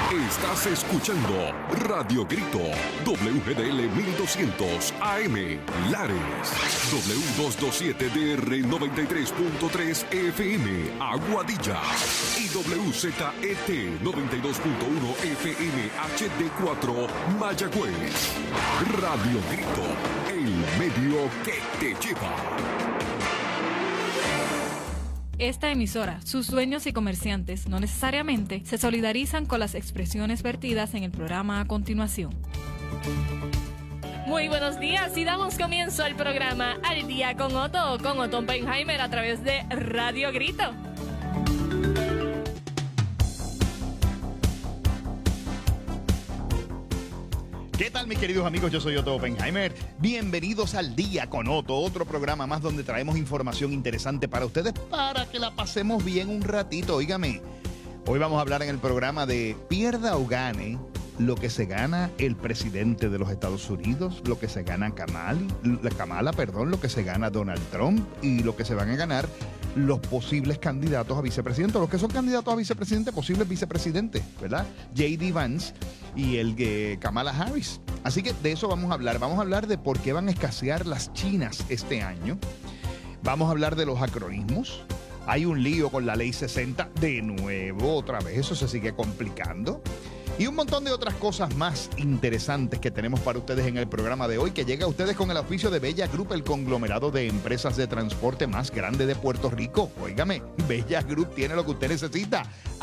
Estás escuchando Radio Grito, WGDL 1200 AM, Lares, W227DR 93.3 FM, Aguadilla, y WZET 92.1 FM HD4, Mayagüez. Radio Grito, el medio que te lleva. Esta emisora, sus dueños y comerciantes no necesariamente se solidarizan con las expresiones vertidas en el programa a continuación. Muy buenos días y damos comienzo al programa Al Día con Otto Oppenheimer a través de Radio Grito. ¿Qué tal, mis queridos amigos? Yo soy Otto Oppenheimer. Bienvenidos al Día con Otto, otro programa más donde traemos información interesante para ustedes para que la pasemos bien un ratito. Óigame, hoy vamos a hablar en el programa de pierda o gane lo que se gana el presidente de los Estados Unidos, lo que se gana Kamala, lo que se gana Donald Trump y lo que se van a ganar los posibles candidatos a vicepresidente, los que son candidatos a vicepresidente, posibles vicepresidentes, ¿verdad? J.D. Vance y el Kamala Harris. Así que de eso vamos a hablar. Vamos a hablar de por qué van a escasear las chinas este año. Vamos a hablar de los acronismos. Hay un lío con la ley 60 de nuevo, otra vez. Eso se sigue complicando. Y un montón de otras cosas más interesantes que tenemos para ustedes en el programa de hoy, que llega a ustedes con el auspicio de Bella Group, el conglomerado de empresas de transporte más grande de Puerto Rico. Óigame, Bella Group tiene lo que usted necesita.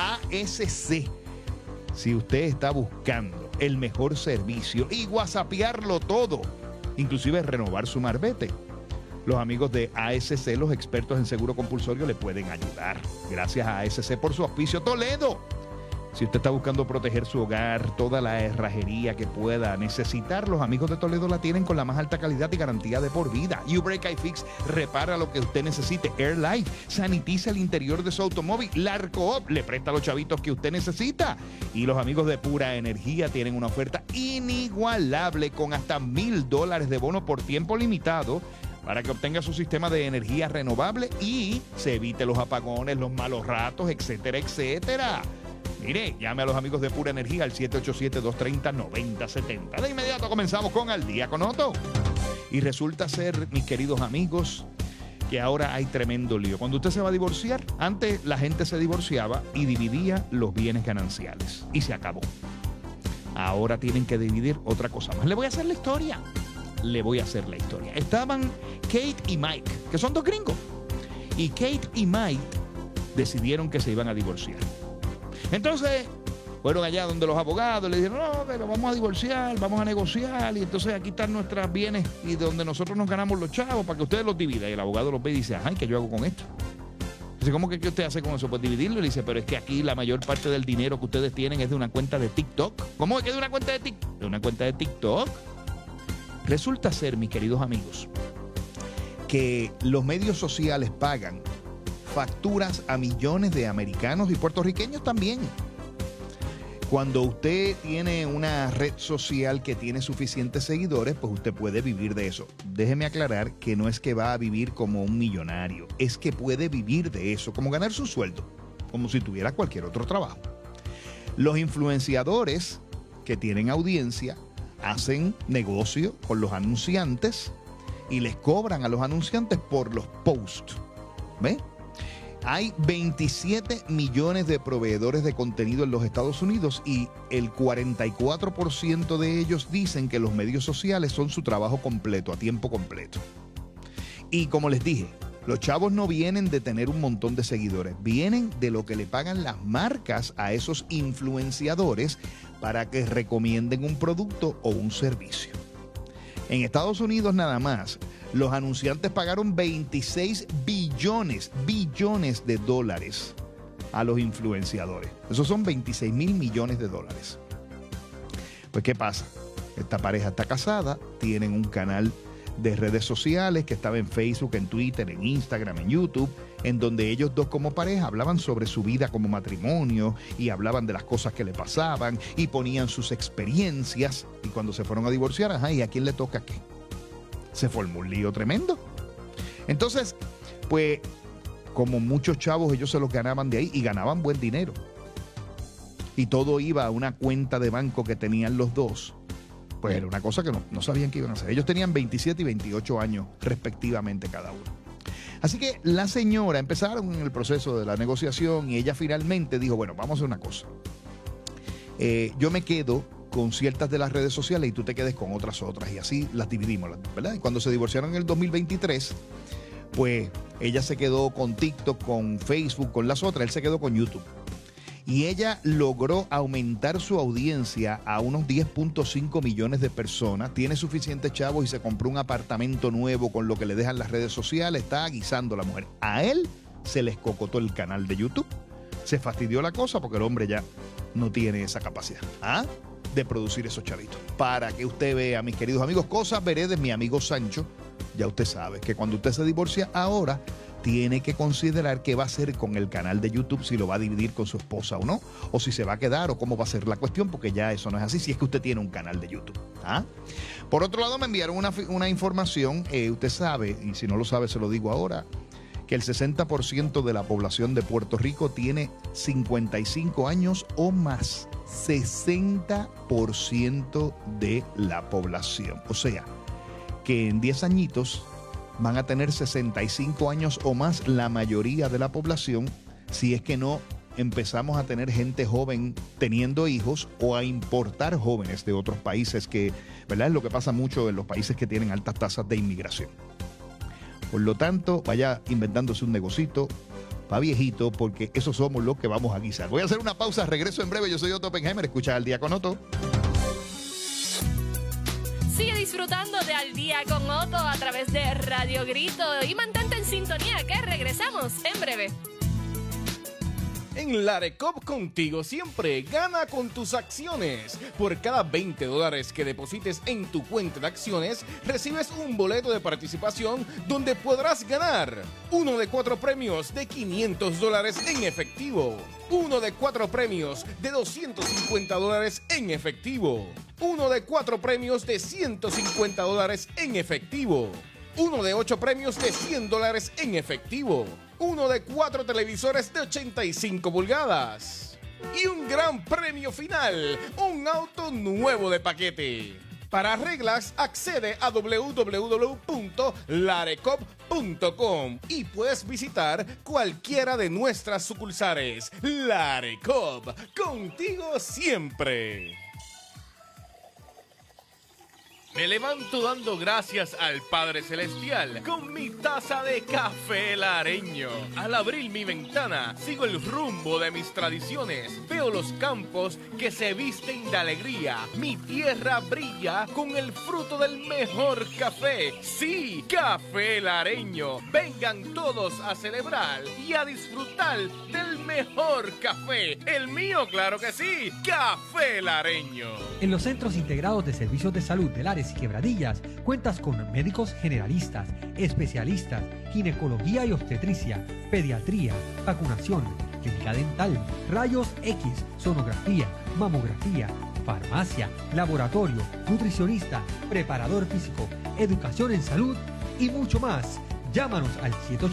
ASC. Si usted está buscando el mejor servicio y whatsappearlo todo, inclusive renovar su marbete, los amigos de ASC, los expertos en seguro compulsorio, le pueden ayudar. Gracias a ASC por su auspicio. Toledo. Si usted está buscando proteger su hogar, toda la herrajería que pueda necesitar, los amigos de Toledo la tienen con la más alta calidad y garantía de por vida. U-Break iFix repara lo que usted necesite. AirLife sanitiza el interior de su automóvil. Larcoop le presta los chavitos que usted necesita. Y los amigos de Pura Energía tienen una oferta inigualable con hasta $1,000 de bono por tiempo limitado para que obtenga su sistema de energía renovable y se evite los apagones, los malos ratos, etcétera, etcétera. Mire, llame a los amigos de Pura Energía al 787-230-9070. De inmediato comenzamos con Al Día con Otto. Y resulta ser, mis queridos amigos, que ahora hay tremendo lío. Cuando usted se va a divorciar, antes la gente se divorciaba y dividía los bienes gananciales. Y se acabó. Ahora tienen que dividir otra cosa más. Le voy a hacer la historia. Estaban Kate y Mike, que son dos gringos. Y Kate y Mike decidieron que se iban a divorciar. Entonces, fueron allá donde los abogados le dijeron, no, pero vamos a divorciar, vamos a negociar, y entonces aquí están nuestros bienes y donde nosotros nos ganamos los chavos para que ustedes los dividan. Y el abogado los ve y dice, ajá, ¿y qué yo hago con esto? Dice, ¿cómo que qué usted hace con eso? Pues dividirlo. Y le dice, pero es que aquí la mayor parte del dinero que ustedes tienen es de una cuenta de TikTok. ¿Cómo es que de una cuenta de TikTok? ¿De una cuenta de TikTok? Resulta ser, mis queridos amigos, que los medios sociales pagan facturas a millones de americanos y puertorriqueños también. Cuando usted tiene una red social que tiene suficientes seguidores, pues usted puede vivir de eso. Déjeme aclarar que no es que va a vivir como un millonario, es que puede vivir de eso, como ganar su sueldo, como si tuviera cualquier otro trabajo. Los influenciadores que tienen audiencia hacen negocio con los anunciantes y les cobran a los anunciantes por los posts. ¿Ve? Hay 27 millones de proveedores de contenido en los Estados Unidos y el 44% de ellos dicen que los medios sociales son su trabajo completo, a tiempo completo. Y como les dije, los chavos no vienen de tener un montón de seguidores, vienen de lo que le pagan las marcas a esos influenciadores para que recomienden un producto o un servicio. En Estados Unidos nada más, los anunciantes pagaron 26 billones de dólares a los influenciadores. Esos son 26 mil millones de dólares. Pues, ¿qué pasa? Esta pareja está casada, tienen un canal de redes sociales que estaba en Facebook, en Twitter, en Instagram, en YouTube, en donde ellos dos como pareja hablaban sobre su vida como matrimonio y hablaban de las cosas que le pasaban y ponían sus experiencias. Y cuando se fueron a divorciar, ajá, ¿y a quién le toca qué? Se formó un lío tremendo. Entonces, pues, como muchos chavos, ellos se los ganaban de ahí y ganaban buen dinero. y todo iba a una cuenta de banco que tenían los dos, pues era una cosa que no sabían qué iban a hacer. Ellos tenían 27 y 28 años respectivamente cada uno. Así que la señora empezaron en el proceso de la negociación y ella finalmente dijo, bueno, vamos a hacer una cosa. Yo me quedo con ciertas de las redes sociales y tú te quedes con otras y así las dividimos, ¿verdad? Y cuando se divorciaron en el 2023, pues ella se quedó con TikTok, con Facebook, con las otras, él se quedó con YouTube. Y ella logró aumentar su audiencia a unos 10.5 millones de personas. Tiene suficientes chavos y se compró un apartamento nuevo con lo que le dejan las redes sociales. Está guisando la mujer. A él se le escocotó el canal de YouTube. Se fastidió la cosa porque el hombre ya no tiene esa capacidad de producir esos chavitos. Para que usted vea, mis queridos amigos, cosas veré de mi amigo Sancho. Ya usted sabe que cuando usted se divorcia ahora, tiene que considerar qué va a hacer con el canal de YouTube, si lo va a dividir con su esposa o no, o si se va a quedar o cómo va a ser la cuestión, porque ya eso no es así, si es que usted tiene un canal de YouTube. Por otro lado, me enviaron una información, usted sabe, y si no lo sabe se lo digo ahora, que el 60% de la población de Puerto Rico tiene 55 años o más. 60% de la población. O sea, que en 10 añitos van a tener 65 años o más la mayoría de la población, si es que no empezamos a tener gente joven teniendo hijos o a importar jóvenes de otros países, que, ¿verdad?, es lo que pasa mucho en los países que tienen altas tasas de inmigración. Por lo tanto, vaya inventándose un negocito para viejito, porque esos somos los que vamos a guisar. Voy a hacer una pausa, regreso en breve. Yo soy Otto Oppenheimer, escucha Al Día con Otto. Sigue disfrutando de Al Día con Otto a través de Radio Grito y mantente en sintonía que regresamos en breve. En Larecop contigo siempre, gana con tus acciones. Por cada $20 que deposites en tu cuenta de acciones, recibes un boleto de participación donde podrás ganar 1 de 4 premios de $500 en efectivo, 1 de 4 premios de $250 en efectivo, 1 de 4 premios de $150 en efectivo, 1 de 8 premios de $100 en efectivo, 1 de 4 televisores de 85 pulgadas y un gran premio final, un auto nuevo de paquete. Para reglas, accede a www.larecop.com y puedes visitar cualquiera de nuestras sucursales. Larecop, contigo siempre. Me levanto dando gracias al Padre Celestial con mi taza de café lareño. Al abrir mi ventana, sigo el rumbo de mis tradiciones. Veo los campos que se visten de alegría. Mi tierra brilla con el fruto del mejor café. Sí, café lareño. Vengan todos a celebrar y a disfrutar del mejor café. El mío, claro que sí, café lareño. En los Centros Integrados de Servicios de Salud del Lares y Quebradillas cuentas con médicos generalistas, especialistas, ginecología y obstetricia, pediatría, vacunación, clínica dental, rayos X, sonografía, mamografía, farmacia, laboratorio, nutricionista, preparador físico, educación en salud y mucho más. Llámanos al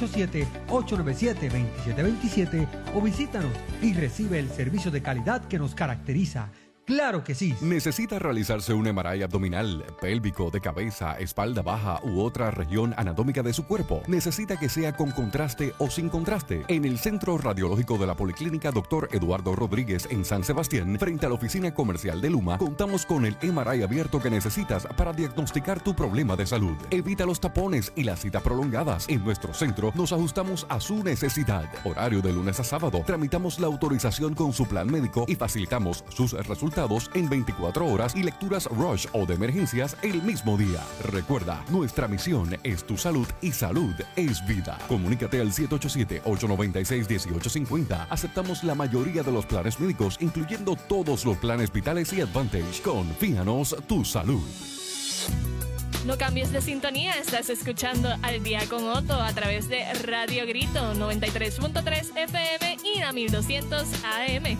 787-897-2727 o visítanos y recibe el servicio de calidad que nos caracteriza. ¡Claro que sí! ¿Necesita realizarse un MRI abdominal, pélvico, de cabeza, espalda baja u otra región anatómica de su cuerpo? ¿Necesita que sea con contraste o sin contraste? En el Centro Radiológico de la Policlínica Dr. Eduardo Rodríguez en San Sebastián, frente a la oficina comercial de Luma, contamos con el MRI abierto que necesitas para diagnosticar tu problema de salud. Evita los tapones y las citas prolongadas. En nuestro centro nos ajustamos a su necesidad. Horario de lunes a sábado. Tramitamos la autorización con su plan médico y facilitamos sus resultados en 24 horas y lecturas rush o de emergencias el mismo día. Recuerda, nuestra misión es tu salud y salud es vida. Comunícate al 787-896-1850. Aceptamos la mayoría de los planes médicos, incluyendo todos los planes vitales y Advantage. Confíanos tu salud. No cambies de sintonía, estás escuchando Al Día con Otto a través de Radio Grito 93.3 FM y la 1200 AM.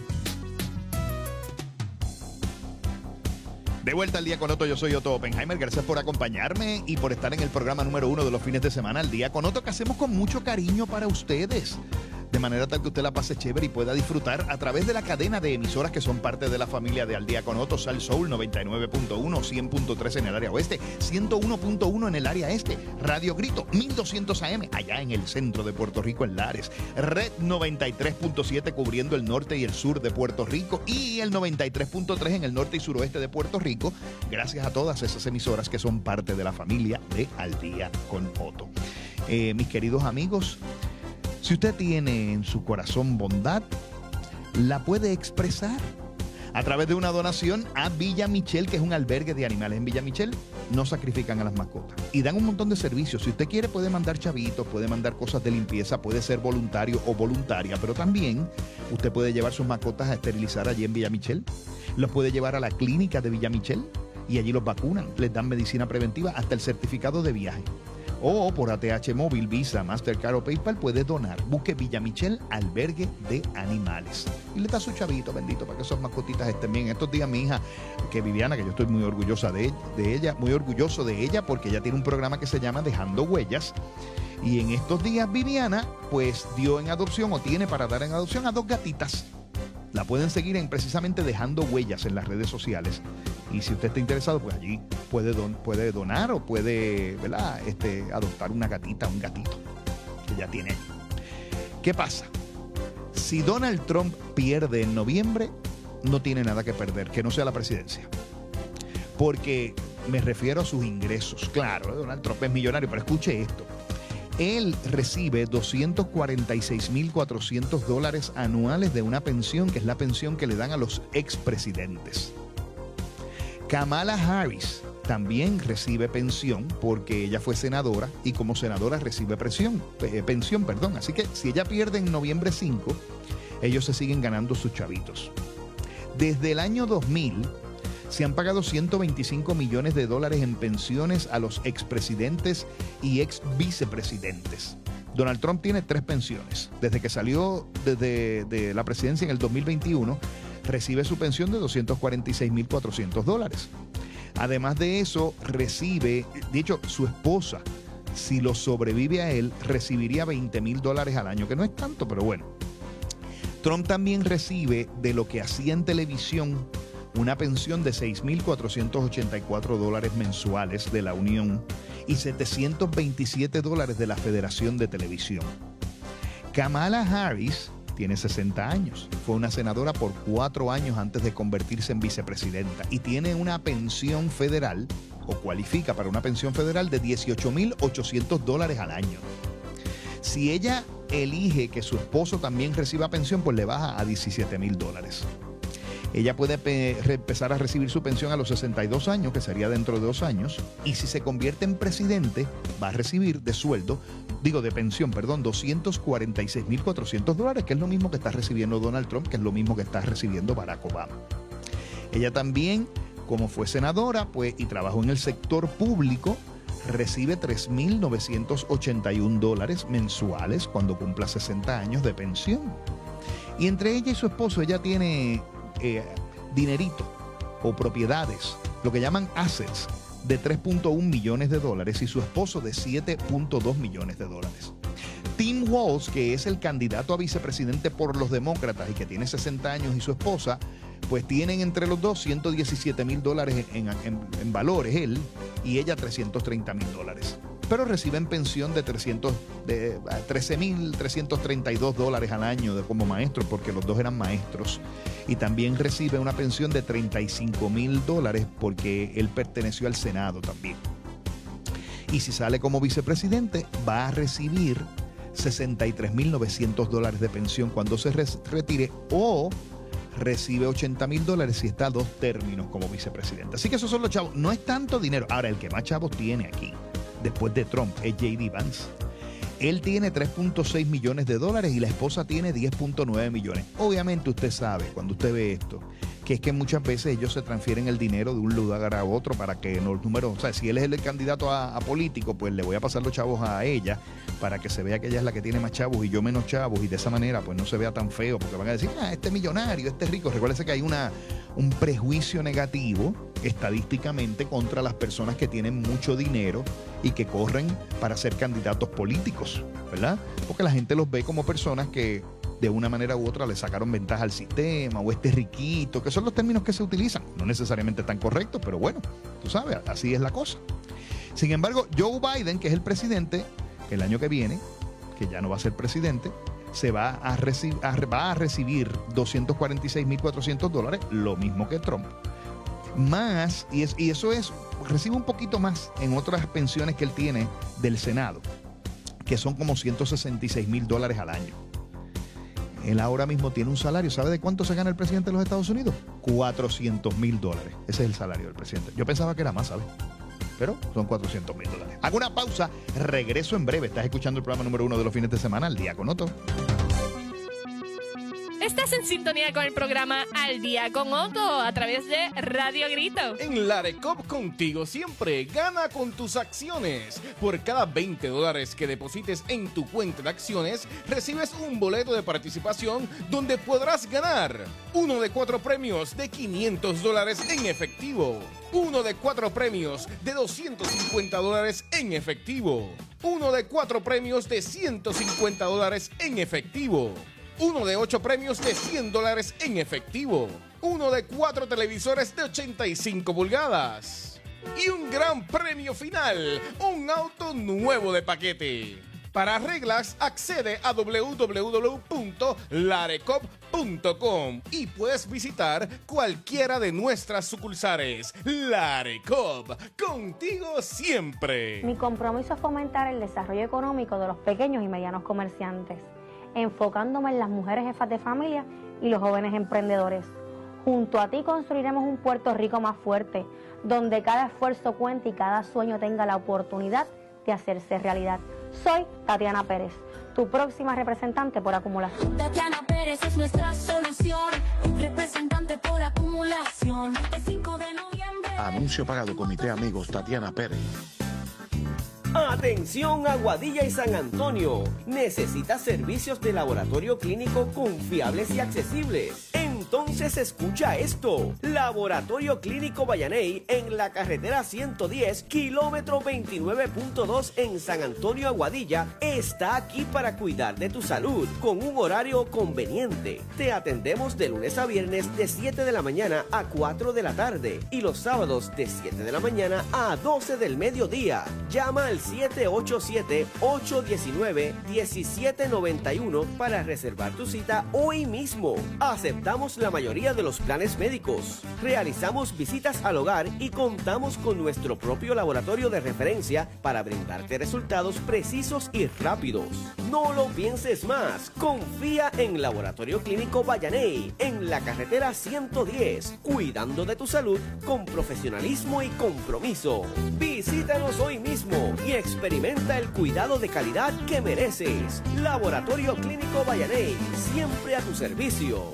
De vuelta al Día con Otto, yo soy Otto Oppenheimer. Gracias por acompañarme y por estar en el programa número 1 de los fines de semana, Al Día con Otto, que hacemos con mucho cariño para ustedes. De manera tal que usted la pase chévere y pueda disfrutar a través de la cadena de emisoras que son parte de la familia de Al Día con Otto. Sal Soul 99.1, 100.3 en el área oeste, 101.1 en el área este, Radio Grito 1200 AM allá en el centro de Puerto Rico, en Lares, Red 93.7 cubriendo el norte y el sur de Puerto Rico, y el 93.3 en el norte y suroeste de Puerto Rico, gracias a todas esas emisoras que son parte de la familia de Al Día con Otto. Mis queridos amigos, si usted tiene en su corazón bondad, la puede expresar a través de una donación a Villa Michel, que es un albergue de animales. En Villa Michel no sacrifican a las mascotas y dan un montón de servicios. Si usted quiere, puede mandar chavitos, puede mandar cosas de limpieza, puede ser voluntario o voluntaria, pero también usted puede llevar sus mascotas a esterilizar allí en Villa Michel. Los puede llevar a la clínica de Villa Michel y allí los vacunan, les dan medicina preventiva, hasta el certificado de viaje. O por ATH Móvil, Visa, Mastercard o PayPal puede donar. Busque Villa Michel, albergue de animales. Y le da su chavito, bendito, para que esas mascotitas estén bien. Estos días mi hija, que Viviana, que yo estoy muy orgullosa de ella, muy orgulloso de ella, porque ella tiene un programa que se llama Dejando Huellas. Y en estos días Viviana, pues dio en adopción, o tiene para dar en adopción, a 2 gatitas. La pueden seguir en precisamente Dejando Huellas en las redes sociales. Y si usted está interesado, pues allí puede donar o puede, ¿verdad? Adoptar una gatita, un gatito que ya tiene allí. ¿Qué pasa? Si Donald Trump pierde en noviembre, no tiene nada que perder, que no sea la presidencia. Porque me refiero a sus ingresos. Claro, Donald Trump es millonario, pero escuche esto. Él recibe $246,400 anuales de una pensión, que es la pensión que le dan a los expresidentes. Kamala Harris también recibe pensión porque ella fue senadora y como senadora recibe pensión. Así que si ella pierde en noviembre 5, ellos se siguen ganando sus chavitos. Desde el año 2000 se han pagado $125 millones en pensiones a los expresidentes y ex vicepresidentes. Donald Trump tiene 3 pensiones. Desde que salió de la presidencia en el 2021, recibe su pensión de $246,400. Además de eso, recibe, de hecho, su esposa, si lo sobrevive a él, recibiría $20,000 al año, que no es tanto, pero bueno. Trump también recibe de lo que hacía en televisión una pensión de $6,484 mensuales de la Unión y $727 de la Federación de Televisión. Kamala Harris tiene 60 años. Fue una senadora por 4 años antes de convertirse en vicepresidenta y tiene una pensión federal, o cualifica para una pensión federal, de $18,800 al año. Si ella elige que su esposo también reciba pensión, pues le baja a $17,000. Ella puede empezar a recibir su pensión a los 62 años, que sería dentro de 2 años, y si se convierte en presidente, va a recibir de pensión, $246,400, que es lo mismo que está recibiendo Donald Trump, que es lo mismo que está recibiendo Barack Obama. Ella también, como fue senadora, pues, y trabajó en el sector público, recibe $3,981 mensuales cuando cumpla 60 años de pensión. Y entre ella y su esposo, ella tiene dinerito o propiedades, lo que llaman assets, de $3.1 millones y su esposo de $7.2 millones. Tim Walz, que es el candidato a vicepresidente por los demócratas y que tiene 60 años, y su esposa, pues tienen entre los dos $117,000 en valores, él y ella $330,000. Pero reciben pensión de $13,332 al año como maestros, porque los dos eran maestros. Y también recibe una pensión de $35,000 porque él perteneció al Senado también. Y si sale como vicepresidente, va a recibir $63,900 de pensión cuando se retire, o recibe $80,000 si está 2 términos como vicepresidente. Así que esos son los chavos. No es tanto dinero. Ahora, el que más chavos tiene aquí, después de Trump, es J.D. Vance. Él tiene $3.6 millones y la esposa tiene $10.9 millones. Obviamente usted sabe, cuando usted ve esto, que es que muchas veces ellos se transfieren el dinero de un lugar a otro para que los números, o sea, si él es el candidato a político, pues le voy a pasar los chavos a ella para que se vea que ella es la que tiene más chavos y yo menos chavos, y de esa manera pues no se vea tan feo, porque van a decir, este es millonario, este es rico. Recuérdese que hay un prejuicio negativo estadísticamente contra las personas que tienen mucho dinero y que corren para ser candidatos políticos, ¿verdad? Porque la gente los ve como personas que de una manera u otra le sacaron ventaja al sistema, o este riquito, que son los términos que se utilizan. No necesariamente tan correctos, pero bueno, tú sabes, así es la cosa. Sin embargo, Joe Biden, que es el presidente, el año que viene, que ya no va a ser presidente, va a recibir $246,400, lo mismo que Trump. Más, y eso es, recibe un poquito más en otras pensiones que él tiene del Senado, que son como $166,000 al año. Él ahora mismo tiene un salario, ¿sabe de cuánto se gana el presidente de los Estados Unidos? $400,000. Ese es el salario del presidente. Yo pensaba que era más, ¿sabes? Pero son $400,000. Hago una pausa, regreso en breve. Estás escuchando el programa número 1 de los fines de semana, Al Día con Otto. Estás en sintonía con el programa Al Día con Otto a través de Radio Grito. En Larecop contigo siempre, gana con tus acciones. Por cada $20 que deposites en tu cuenta de acciones, recibes un boleto de participación donde podrás ganar uno de 4 premios de $500 en efectivo, uno de 4 premios de $250 en efectivo, uno de 4 premios de $150 en efectivo, uno de 8 premios de $100 en efectivo, uno de 4 televisores de 85 pulgadas y un gran premio final, un auto nuevo de paquete. Para reglas, accede a www.larecop.com y puedes visitar cualquiera de nuestras sucursales. Larecop, contigo siempre. Mi compromiso es fomentar el desarrollo económico de los pequeños y medianos comerciantes, enfocándome en las mujeres jefas de familia y los jóvenes emprendedores. Junto a ti construiremos un Puerto Rico más fuerte, donde cada esfuerzo cuente y cada sueño tenga la oportunidad de hacerse realidad. Soy Tatiana Pérez, tu próxima representante por acumulación. Tatiana Pérez es nuestra solución, representante por acumulación. El 5 de noviembre. Anuncio pagado, Comité Amigos Tatiana Pérez. Atención Aguadilla y San Antonio. ¿Necesitas servicios de laboratorio clínico confiables y accesibles? Entonces escucha esto. Laboratorio Clínico Vallaney en la carretera 110, kilómetro 29.2 en San Antonio, Aguadilla, está aquí para cuidar de tu salud con un horario conveniente. Te atendemos de lunes a viernes de 7 de la mañana a 4 de la tarde y los sábados de 7 de la mañana a 12 del mediodía. Llama al 787-819-1791 para reservar tu cita hoy mismo. Aceptamos la mayoría de los planes médicos. Realizamos visitas al hogar y contamos con nuestro propio laboratorio de referencia para brindarte resultados precisos y rápidos. No lo pienses más. Confía en Laboratorio Clínico Vallaney en la carretera 110, cuidando de tu salud con profesionalismo y compromiso. Visítanos hoy mismo y experimenta el cuidado de calidad que mereces. Laboratorio Clínico Vallaney, siempre a tu servicio.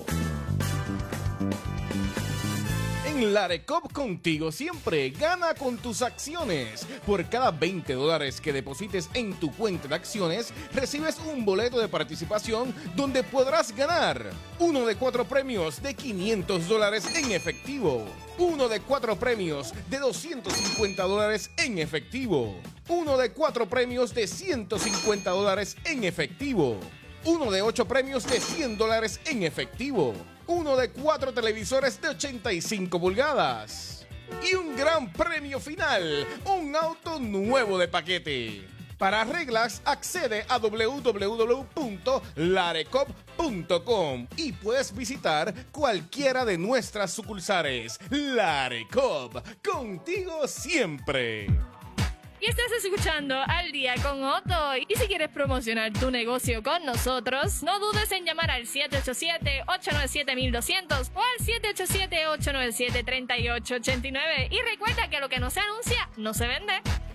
En Larecop contigo siempre, gana con tus acciones. Por cada $20 que deposites en tu cuenta de acciones, recibes un boleto de participación donde podrás ganar uno de 4 premios de $500 en efectivo, uno de 4 premios de $250 en efectivo, uno de 4 premios de $150 en efectivo, uno de 8 premios de $100 en efectivo, uno de 4 televisores de 85 pulgadas y un gran premio final, un auto nuevo de paquete. Para reglas, accede a www.larecop.com y puedes visitar cualquiera de nuestras sucursales. Larecop, contigo siempre. Y estás escuchando Al Día con Otto. Y si quieres promocionar tu negocio con nosotros, no dudes en llamar al 787-897-1200 o al 787-897-3889. Y recuerda que lo que no se anuncia, no se vende.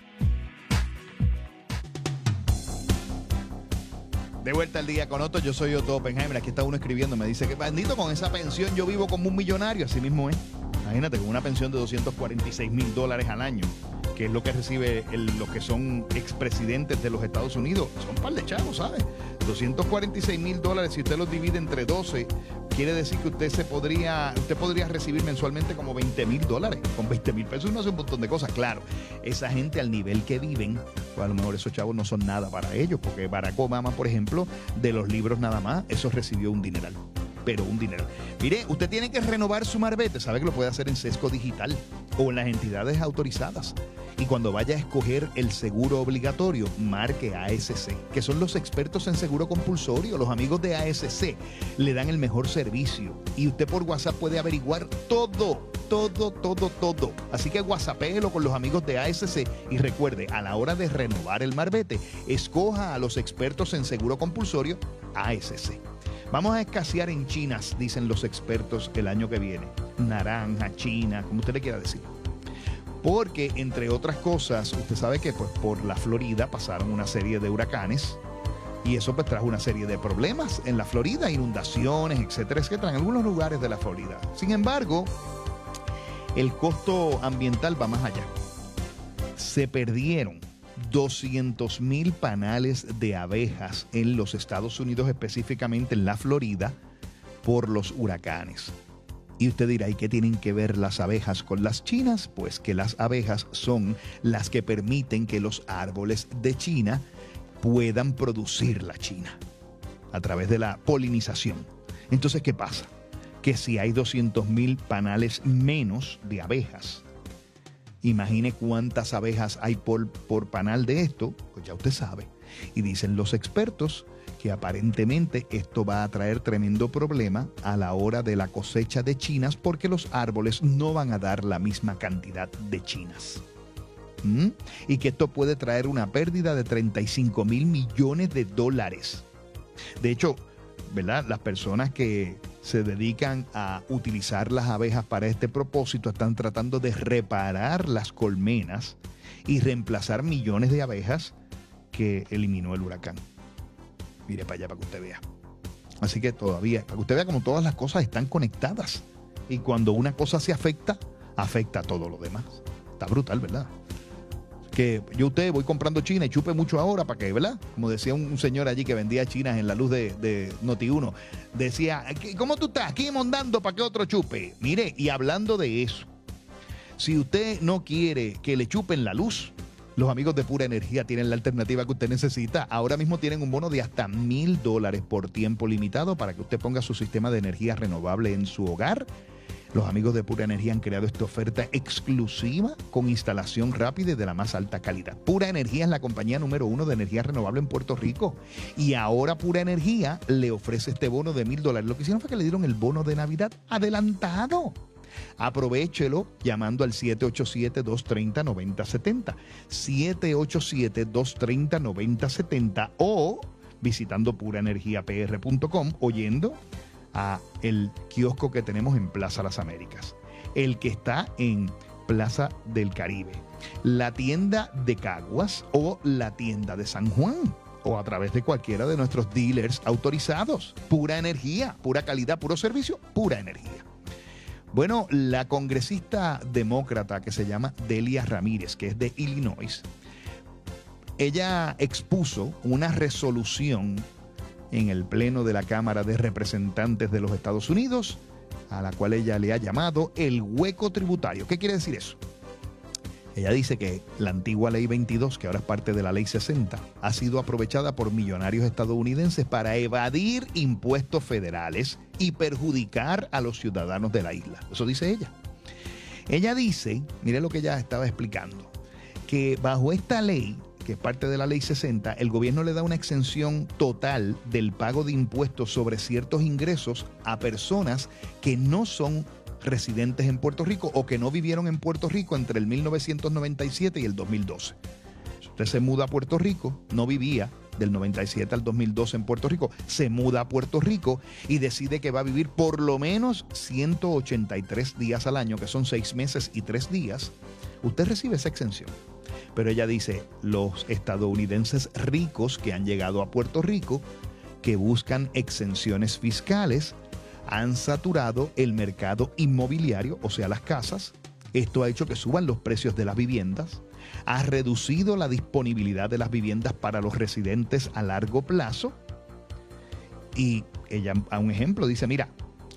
De vuelta al Día con Otto, yo soy Otto Oppenheimer. Aquí está uno escribiendo, me dice que bendito, con esa pensión yo vivo como un millonario. Así mismo es. Imagínate, con una pensión de $246,000 al año, que es lo que recibe los que son expresidentes de los Estados Unidos. Son un par de chavos, ¿sabes? $246,000, si usted los divide entre 12, quiere decir que usted podría recibir mensualmente como $20,000. Con $20,000 uno hace un montón de cosas. Claro, esa gente al nivel que viven, pues a lo mejor esos chavos no son nada para ellos, porque Barack Obama, por ejemplo, de los libros nada más, eso recibió un dineral. Pero un dinero. Mire, usted tiene que renovar su marbete. Sabe que lo puede hacer en Sesco Digital o en las entidades autorizadas. Y cuando vaya a escoger el seguro obligatorio, marque ASC, que son los expertos en seguro compulsorio. Los amigos de ASC le dan el mejor servicio. Y usted por WhatsApp puede averiguar todo. Así que WhatsAppéelo con los amigos de ASC. Y recuerde, a la hora de renovar el marbete, escoja a los expertos en seguro compulsorio ASC. Vamos a escasear en chinas, dicen los expertos, el año que viene. Naranja, china, como usted le quiera decir. Porque, entre otras cosas, usted sabe que pues, por la Florida pasaron una serie de huracanes y eso pues trajo una serie de problemas en la Florida, inundaciones, etcétera, etcétera, en algunos lugares de la Florida. Sin embargo, el costo ambiental va más allá. Se perdieron 200,000 panales de abejas en los Estados Unidos, específicamente en la Florida, por los huracanes. Y usted dirá, ¿y qué tienen que ver las abejas con las chinas? Pues que las abejas son las que permiten que los árboles de China puedan producir la china a través de la polinización. Entonces, ¿qué pasa? Que si hay 200,000 panales menos de abejas, imagine cuántas abejas hay por panal de esto, pues ya usted sabe. Y dicen los expertos que aparentemente esto va a traer tremendo problema a la hora de la cosecha de chinas porque los árboles no van a dar la misma cantidad de chinas. Y que esto puede traer una pérdida de $35,000 millones. De hecho, ¿verdad? Las personas que se dedican a utilizar las abejas para este propósito están tratando de reparar las colmenas y reemplazar millones de abejas que eliminó el huracán. Mire para allá para que usted vea. Así que todavía, para que usted vea como todas las cosas están conectadas. Y cuando una cosa se afecta, afecta a todo lo demás. Está brutal, ¿verdad? Que yo voy comprando China y chupe mucho ahora para que, ¿verdad? Como decía un señor allí que vendía chinas en la luz de Noti1. Decía, ¿cómo tú estás aquí mondando para que otro chupe? Mire, y hablando de eso, si usted no quiere que le chupen la luz, los amigos de Pura Energía tienen la alternativa que usted necesita. Ahora mismo tienen un bono de hasta $1,000 por tiempo limitado para que usted ponga su sistema de energía renovable en su hogar. Los amigos de Pura Energía han creado esta oferta exclusiva con instalación rápida y de la más alta calidad. Pura Energía es la compañía número 1 de energía renovable en Puerto Rico. Y ahora Pura Energía le ofrece este bono de $1,000. Lo que hicieron fue que le dieron el bono de Navidad adelantado. Aprovéchelo llamando al 787-230-9070. 787-230-9070 o visitando puraenergiapr.com o yendo a el kiosco que tenemos en Plaza Las Américas, el que está en Plaza del Caribe, la tienda de Caguas o la tienda de San Juan, o a través de cualquiera de nuestros dealers autorizados. Pura Energía, pura calidad, puro servicio, Pura Energía. Bueno, la congresista demócrata que se llama Delia Ramírez, que es de Illinois, ella expuso una resolución en el Pleno de la Cámara de Representantes de los Estados Unidos, a la cual ella le ha llamado el hueco tributario. ¿Qué quiere decir eso? Ella dice que la antigua Ley 22, que ahora es parte de la Ley 60, ha sido aprovechada por millonarios estadounidenses para evadir impuestos federales y perjudicar a los ciudadanos de la isla. Eso dice ella. Ella dice, mire lo que ella estaba explicando, que bajo esta ley, que es parte de la Ley 60, el gobierno le da una exención total del pago de impuestos sobre ciertos ingresos a personas que no son residentes en Puerto Rico o que no vivieron en Puerto Rico entre el 1997 y el 2012. Si usted se muda a Puerto Rico, no vivía del 97 al 2012 en Puerto Rico, se muda a Puerto Rico y decide que va a vivir por lo menos 183 días al año, que son 6 meses y 3 días, usted recibe esa exención. Pero ella dice, los estadounidenses ricos que han llegado a Puerto Rico, que buscan exenciones fiscales, han saturado el mercado inmobiliario, o sea, las casas. Esto ha hecho que suban los precios de las viviendas, ha reducido la disponibilidad de las viviendas para los residentes a largo plazo. Y ella, a un ejemplo, dice, mira,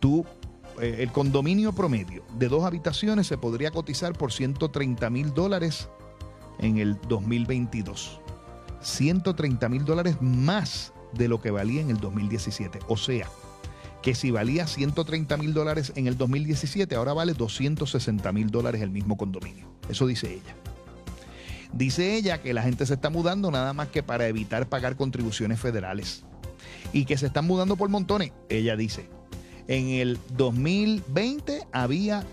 el condominio promedio de 2 habitaciones se podría cotizar por $130,000 en el 2022. $130,000 más de lo que valía en el 2017. O sea, que si valía $130,000 en el 2017, ahora vale $260,000 el mismo condominio. Eso dice ella. Dice ella que la gente se está mudando nada más que para evitar pagar contribuciones federales y que se están mudando por montones. Ella dice, en el 2020 había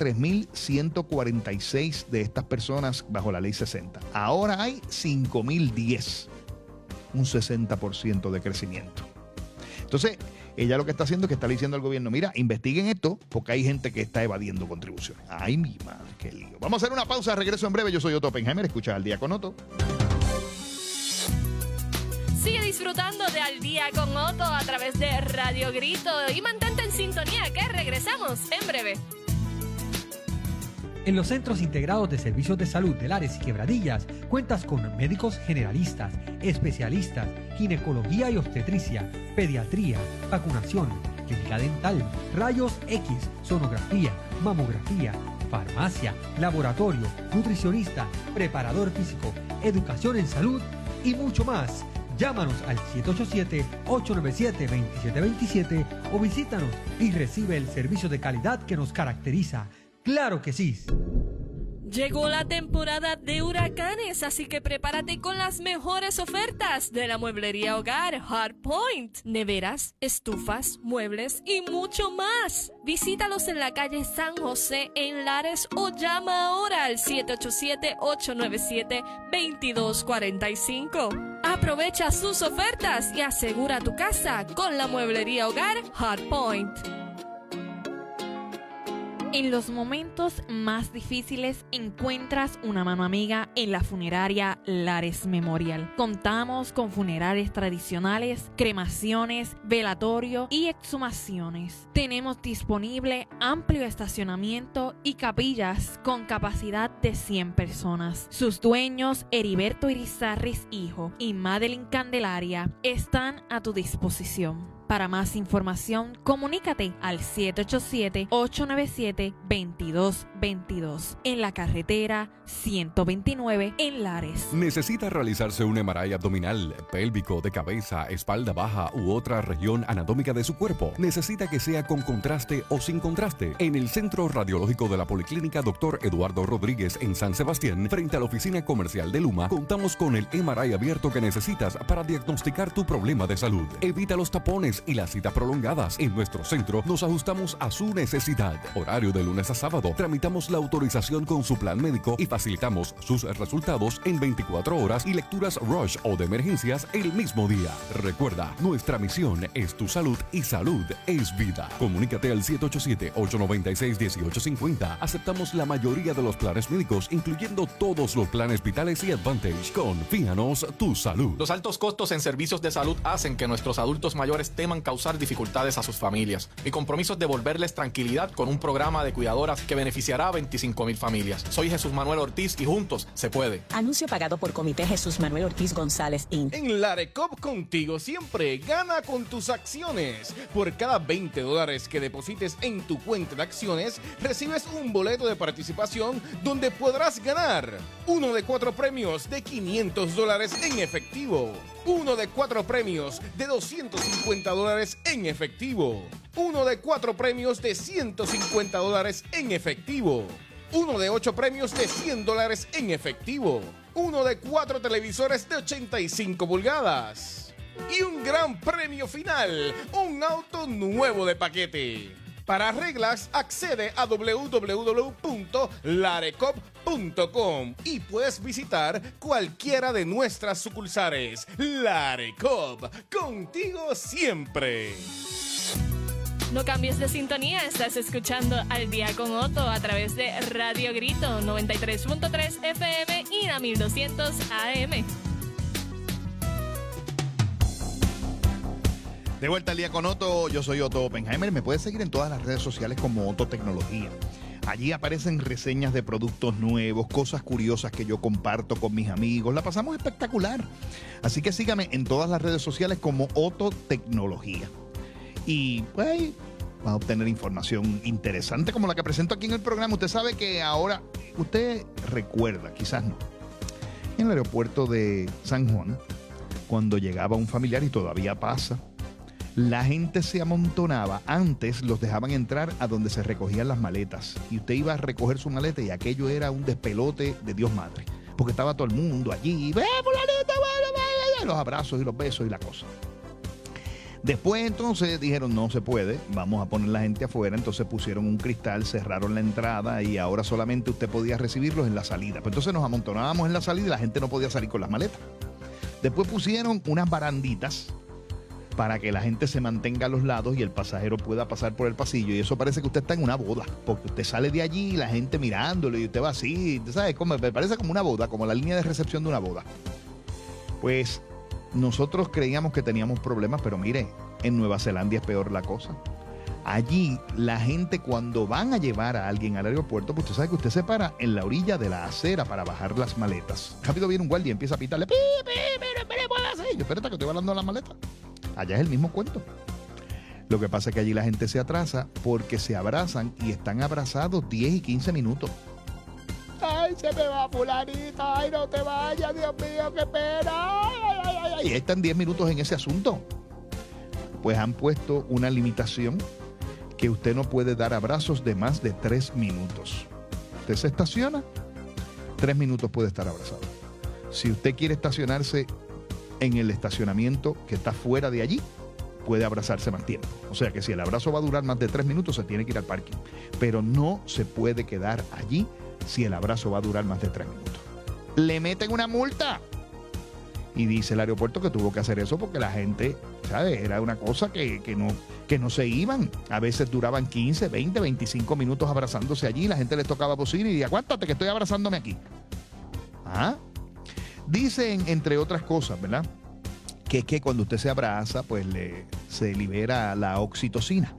3,146 de estas personas bajo la ley 60. Ahora hay 5,010, un 60% de crecimiento. Entonces, ella lo que está haciendo es que está diciendo al gobierno, mira, investiguen esto porque hay gente que está evadiendo contribuciones. Ay, mi madre, qué lío. Vamos a hacer una pausa, regreso en breve. Yo soy Otto Oppenheimer, escucha Al Día con Otto. Sigue disfrutando de Al Día con Otto a través de Radio Grito y mantente en sintonía que regresamos en breve. En los Centros Integrados de Servicios de Salud de Lares y Quebradillas cuentas con médicos generalistas, especialistas, ginecología y obstetricia, pediatría, vacunación, clínica dental, rayos X, sonografía, mamografía, farmacia, laboratorio, nutricionista, preparador físico, educación en salud y mucho más. Llámanos al 787-897-2727 o visítanos y recibe el servicio de calidad que nos caracteriza. ¡Claro que sí! Llegó la temporada de huracanes, así que prepárate con las mejores ofertas de la mueblería hogar Hardpoint. Neveras, estufas, muebles y mucho más. Visítalos en la calle San José en Lares o llama ahora al 787-897-2245. Aprovecha sus ofertas y asegura tu casa con la mueblería hogar Hardpoint. En los momentos más difíciles encuentras una mano amiga en la funeraria Lares Memorial. Contamos con funerales tradicionales, cremaciones, velatorio y exhumaciones. Tenemos disponible amplio estacionamiento y capillas con capacidad de 100 personas. Sus dueños, Heriberto Irizarris hijo y Madeline Candelaria, están a tu disposición. Para más información, comunícate al 787-897-2222 en la carretera 129 en Lares. ¿Necesita realizarse un MRI abdominal, pélvico, de cabeza, espalda baja u otra región anatómica de su cuerpo? ¿Necesita que sea con contraste o sin contraste? En el Centro Radiológico de la Policlínica Dr. Eduardo Rodríguez en San Sebastián, frente a la oficina comercial de Luma, contamos con el MRI abierto que necesitas para diagnosticar tu problema de salud. Evita los tapones y las citas prolongadas. En nuestro centro nos ajustamos a su necesidad. Horario de lunes a sábado. Tramitamos la autorización con su plan médico y facilitamos sus resultados en 24 horas y lecturas rush o de emergencias el mismo día. Recuerda, nuestra misión es tu salud y salud es vida. Comunícate al 787-896-1850. Aceptamos la mayoría de los planes médicos, incluyendo todos los planes vitales y Advantage. Confíanos tu salud. Los altos costos en servicios de salud hacen que nuestros adultos mayores teman causar dificultades a sus familias. Mi compromiso es devolverles tranquilidad con un programa de cuidadoras que beneficiará a 25,000 familias. Soy Jesús Manuel Ortiz y juntos se puede. Anuncio pagado por Comité Jesús Manuel Ortiz González, Inc. En Larecop contigo siempre gana con tus acciones. Por cada $20 que deposites en tu cuenta de acciones, recibes un boleto de participación donde podrás ganar uno de 4 premios de $500 en efectivo, uno de 4 premios de $250 en efectivo, uno de 4 premios de $150 en efectivo, uno de 8 premios de $100 en efectivo, uno de 4 televisores de 85 pulgadas y un gran premio final, un auto nuevo de paquete. Para reglas, accede a www.larecop.com y puedes visitar cualquiera de nuestras sucursales. Larecop, contigo siempre. No cambies de sintonía, estás escuchando Al Día con Otto a través de Radio Grito 93.3 FM y la 1200 AM. De vuelta Al Día con Otto, yo soy Otto Oppenheimer. Me puedes seguir en todas las redes sociales como Otto Tecnología. Allí aparecen reseñas de productos nuevos, cosas curiosas que yo comparto con mis amigos. La pasamos espectacular. Así que sígame en todas las redes sociales como Otto Tecnología. Y pues Vas a obtener información interesante como la que presento aquí en el programa. Usted sabe que ahora, usted recuerda, quizás no, en el aeropuerto de San Juan, cuando llegaba un familiar, y todavía pasa, la gente se amontonaba. Antes los dejaban entrar a donde se recogían las maletas. Y usted iba a recoger su maleta y aquello era un despelote de Dios madre. Porque estaba todo el mundo allí. Los abrazos y los besos y la cosa. Después entonces dijeron no se puede, vamos a poner la gente afuera. Entonces pusieron un cristal, cerraron la entrada y ahora solamente usted podía recibirlos en la salida. Pues entonces nos amontonábamos en la salida y la gente no podía salir con las maletas. Después pusieron unas baranditas para que la gente se mantenga a los lados y el pasajero pueda pasar por el pasillo. Y eso parece que usted está en una boda, porque usted sale de allí y la gente mirándole y usted va así, ¿sabes? Me parece como una boda, como la línea de recepción de una boda. Pues nosotros creíamos que teníamos problemas, pero mire, en Nueva Zelanda es peor la cosa. Allí la gente, cuando van a llevar a alguien al aeropuerto, pues usted sabe que usted se para en la orilla de la acera para bajar las maletas. Rápido viene un guardia y empieza a pitarle, espérate que estoy bajando las maletas. Allá es el mismo cuento. Lo que pasa es que allí la gente se atrasa porque se abrazan y están abrazados 10 y 15 minutos. Ay, se me va fulanita, ay, no te vayas, Dios mío, qué pena. Y están 10 minutos en ese asunto. Pues han puesto una limitación que usted no puede dar abrazos de más de 3 minutos. Usted se estaciona, 3 minutos puede estar abrazado. Si usted quiere estacionarse en el estacionamiento que está fuera de allí, puede abrazarse más tiempo. O sea que si el abrazo va a durar más de 3 minutos, se tiene que ir al parking. Pero no se puede quedar allí si el abrazo va a durar más de 3 minutos. Le meten una multa. Y dice el aeropuerto que tuvo que hacer eso porque la gente, ¿sabes? Era una cosa que no se iban. A veces duraban 15, 20, 25 minutos abrazándose allí. La gente les tocaba bocina y decía, aguántate que estoy abrazándome aquí. ¿Ah? Dicen, entre otras cosas, ¿verdad? Que cuando usted se abraza, pues se libera la oxitocina,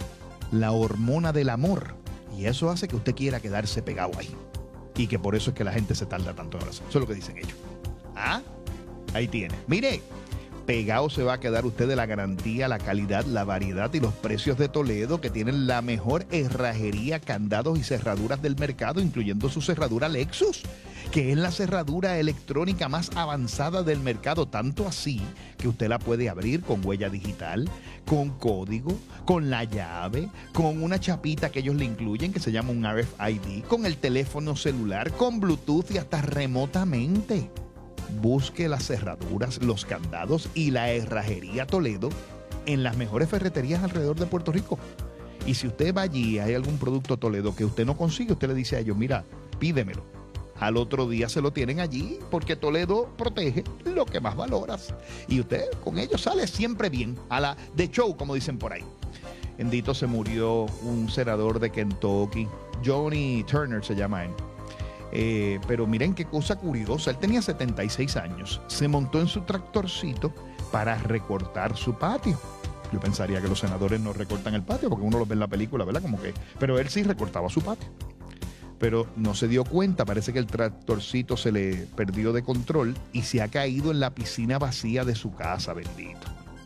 la hormona del amor. Y eso hace que usted quiera quedarse pegado ahí. Y que por eso es que la gente se tarda tanto en abrazar. Eso es lo que dicen ellos. ¿Ah? Ahí tiene. Mire, pegado se va a quedar usted de la garantía, la calidad, la variedad y los precios de Toledo, que tienen la mejor herrajería, candados y cerraduras del mercado, incluyendo su cerradura Lexus, que es la cerradura electrónica más avanzada del mercado, tanto así que usted la puede abrir con huella digital, con código, con la llave, con una chapita que ellos le incluyen que se llama un RFID, con el teléfono celular, con Bluetooth y hasta remotamente. Busque las cerraduras, los candados y la herrajería Toledo en las mejores ferreterías alrededor de Puerto Rico. Y si usted va allí y hay algún producto Toledo que usted no consigue, usted le dice a ellos, mira, pídemelo. Al otro día se lo tienen allí porque Toledo protege lo que más valoras. Y usted con ellos sale siempre bien, a la de show, como dicen por ahí. Bendito, se murió un senador de Kentucky, Johnny Turner se llama él. Pero miren qué cosa curiosa, él tenía 76 años, se montó en su tractorcito para recortar su patio. Yo pensaría que los senadores no recortan el patio porque uno los ve en la película, ¿verdad? Como que, pero él sí recortaba su patio. Pero no se dio cuenta, parece que el tractorcito se le perdió de control y se ha caído en la piscina vacía de su casa, bendito.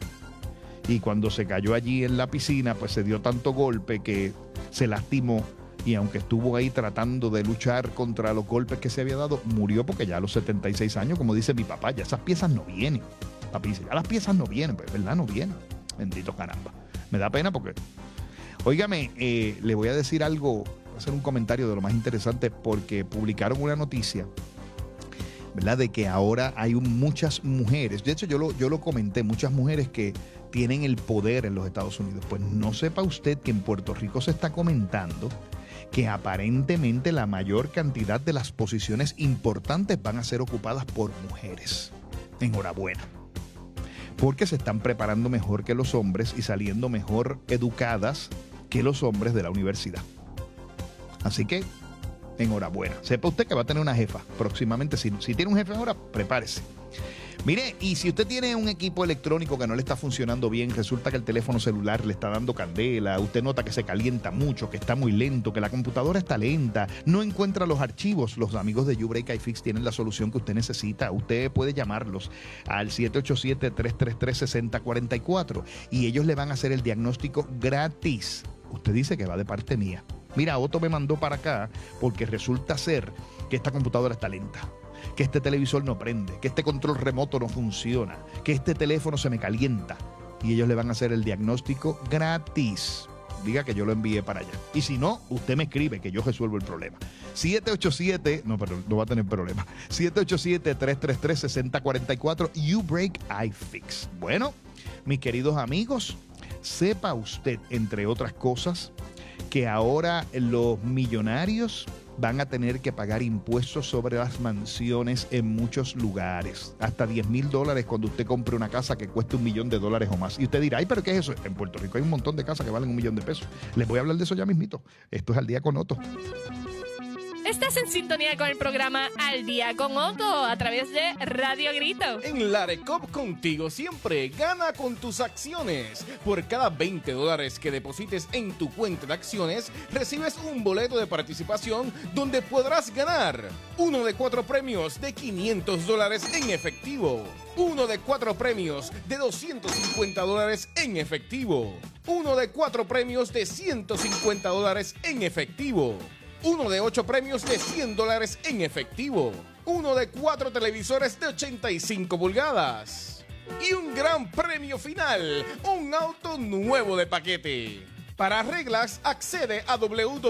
Y cuando se cayó allí en la piscina, pues se dio tanto golpe que se lastimó. Y aunque estuvo ahí tratando de luchar contra los golpes que se había dado, murió porque ya a los 76 años, como dice mi papá, ya esas piezas no vienen. Papi dice, ya las piezas no vienen, pues verdad, no vienen. Bendito caramba. Me da pena porque, óigame, le voy a decir algo, voy a hacer un comentario de lo más interesante porque publicaron una noticia, ¿verdad? De que ahora hay muchas mujeres, de hecho yo lo comenté, muchas mujeres que tienen el poder en los Estados Unidos. Pues no sepa usted que en Puerto Rico se está comentando que aparentemente la mayor cantidad de las posiciones importantes van a ser ocupadas por mujeres. Enhorabuena. Porque se están preparando mejor que los hombres y saliendo mejor educadas que los hombres de la universidad. Así que, enhorabuena. Sepa usted que va a tener una jefa próximamente. Si tiene un jefe ahora, prepárese. Mire, y si usted tiene un equipo electrónico que no le está funcionando bien, resulta que el teléfono celular le está dando candela, usted nota que se calienta mucho, que está muy lento, que la computadora está lenta, no encuentra los archivos, los amigos de YouBreak iFix tienen la solución que usted necesita. Usted puede llamarlos al 787-333-6044 y ellos le van a hacer el diagnóstico gratis. Usted dice que va de parte mía. Mira, Otto me mandó para acá porque resulta ser que esta computadora está lenta, que este televisor no prende, que este control remoto no funciona, que este teléfono se me calienta. Y ellos le van a hacer el diagnóstico gratis. Diga que yo lo envié para allá. Y si no, usted me escribe que yo resuelvo el problema. 787, no, pero no va a tener problema. 787-333-6044, YouBreak iFix. Bueno, mis queridos amigos, sepa usted, entre otras cosas, que ahora los millonarios van a tener que pagar impuestos sobre las mansiones en muchos lugares. Hasta $10,000 cuando usted compre una casa que cueste $1 millón o más. Y usted dirá, ay, ¿pero qué es eso? En Puerto Rico hay un montón de casas que valen $1 millón. Les voy a hablar de eso ya mismito. Esto es Al Día con Otto. Estás en sintonía con el programa Al Día con Otto a través de Radio Grito. En Larecop contigo siempre, gana con tus acciones. Por cada $20 que deposites en tu cuenta de acciones, recibes un boleto de participación donde podrás ganar uno de 4 premios de $500 en efectivo, uno de 4 premios de $250 en efectivo, uno de 4 premios de $150 en efectivo, uno de 8 premios de $100 en efectivo, uno de 4 televisores de 85 pulgadas y un gran premio final, un auto nuevo de paquete. Para reglas, accede a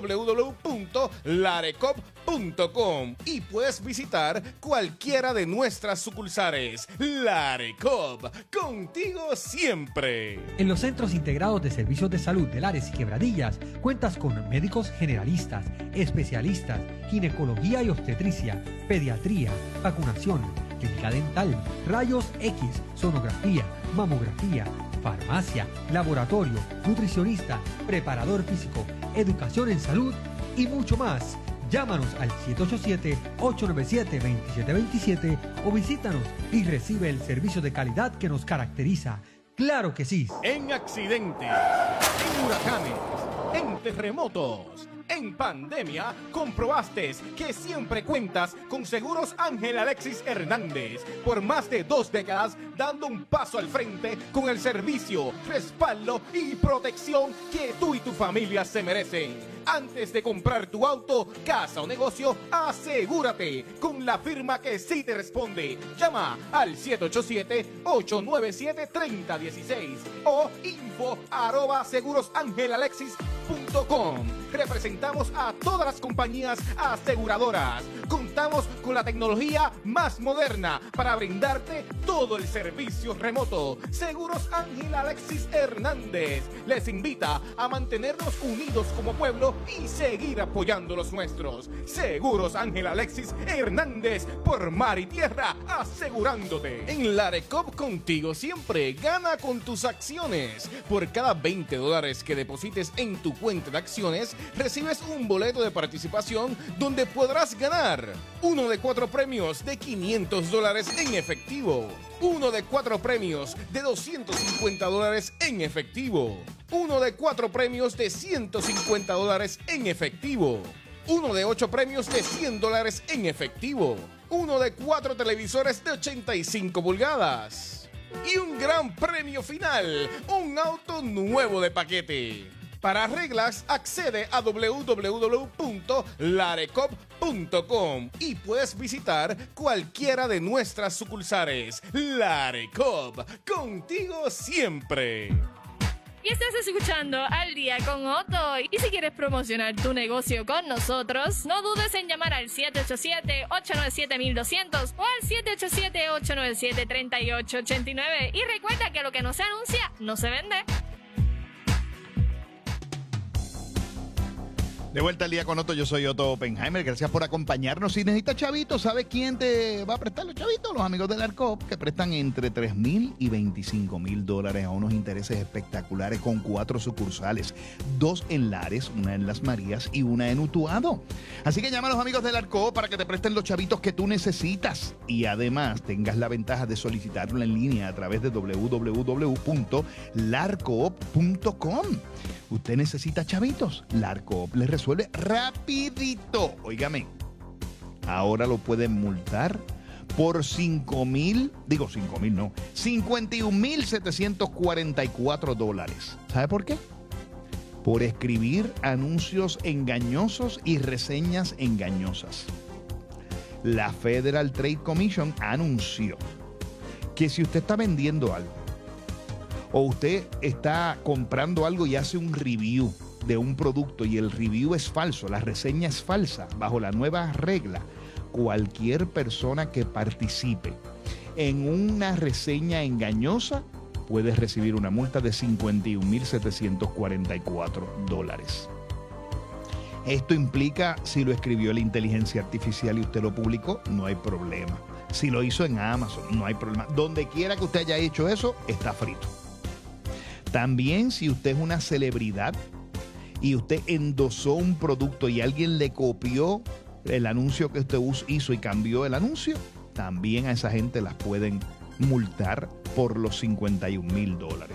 www.larecop.com y puedes visitar cualquiera de nuestras sucursales. Larecop, contigo siempre. En los Centros Integrados de Servicios de Salud de Lares y Quebradillas cuentas con médicos generalistas, especialistas, ginecología y obstetricia, pediatría, vacunación, clínica dental, rayos X, sonografía, mamografía, farmacia, laboratorio, nutricionista, preparador físico, educación en salud y mucho más. Llámanos al 787-897-2727 o visítanos y recibe el servicio de calidad que nos caracteriza. ¡Claro que sí! En accidentes, en huracanes, en terremotos, en pandemia, comprobaste que siempre cuentas con Seguros Ángel Alexis Hernández. Por más de 2 décadas, dando un paso al frente con el servicio, respaldo y protección que tú y tu familia se merecen. Antes de comprar tu auto, casa o negocio, asegúrate con la firma que sí te responde. Llama al 787-897-3016 o info@segurosangelalexis.com. Representamos a todas las compañías aseguradoras. Contamos con la tecnología más moderna para brindarte todo el servicio remoto. Seguros Ángel Alexis Hernández les invita a mantenernos unidos como pueblo y seguir apoyando los nuestros. Seguros Ángel Alexis Hernández, por mar y tierra, asegurándote. En Larecop contigo siempre, gana con tus acciones. Por cada $20 que deposites en tu cuenta de acciones, recibes un boleto de participación donde podrás ganar uno de 4 premios de $500 en efectivo, uno de 4 premios de $250 en efectivo, uno de 4 premios de $150 en efectivo, uno de 8 premios de $100 en efectivo, uno de 4 televisores de 85 pulgadas y un gran premio final, un auto nuevo de paquete. Para reglas, accede a www.larecop.com y puedes visitar cualquiera de nuestras sucursales. Larecop, contigo siempre. Y estás escuchando Al Día con Otto. Y si quieres promocionar tu negocio con nosotros, no dudes en llamar al 787-897-1200 o al 787-897-3889. Y recuerda que lo que no se anuncia, no se vende. De vuelta al día con Otto, yo soy Otto Oppenheimer. Gracias por acompañarnos. Si necesitas chavitos, ¿sabes quién te va a prestar los chavitos? Los amigos del ARCOP, que prestan entre $3,000 y $25,000 a unos intereses espectaculares con 4 sucursales. 2 en Lares, una en Las Marías y una en Utuado. Así que llama a los amigos del ARCOP para que te presten los chavitos que tú necesitas. Y además tengas la ventaja de solicitarlo en línea a través de www.larcoop.com. Usted necesita chavitos, Larcoop les resuelve rapidito. Óigame, ahora lo pueden multar por $51,744. ¿Sabe por qué? Por escribir anuncios engañosos y reseñas engañosas. La Federal Trade Commission anunció que si usted está vendiendo algo, o usted está comprando algo y hace un review de un producto y el review es falso, la reseña es falsa, bajo la nueva regla, cualquier persona que participe en una reseña engañosa puede recibir una multa de $51,744. Esto implica, si lo escribió la inteligencia artificial y usted lo publicó, no hay problema. Si lo hizo en Amazon, no hay problema. Donde quiera que usted haya hecho eso, está frito. También si usted es una celebridad y usted endosó un producto y alguien le copió el anuncio que usted hizo y cambió el anuncio, también a esa gente las pueden multar por los $51,000.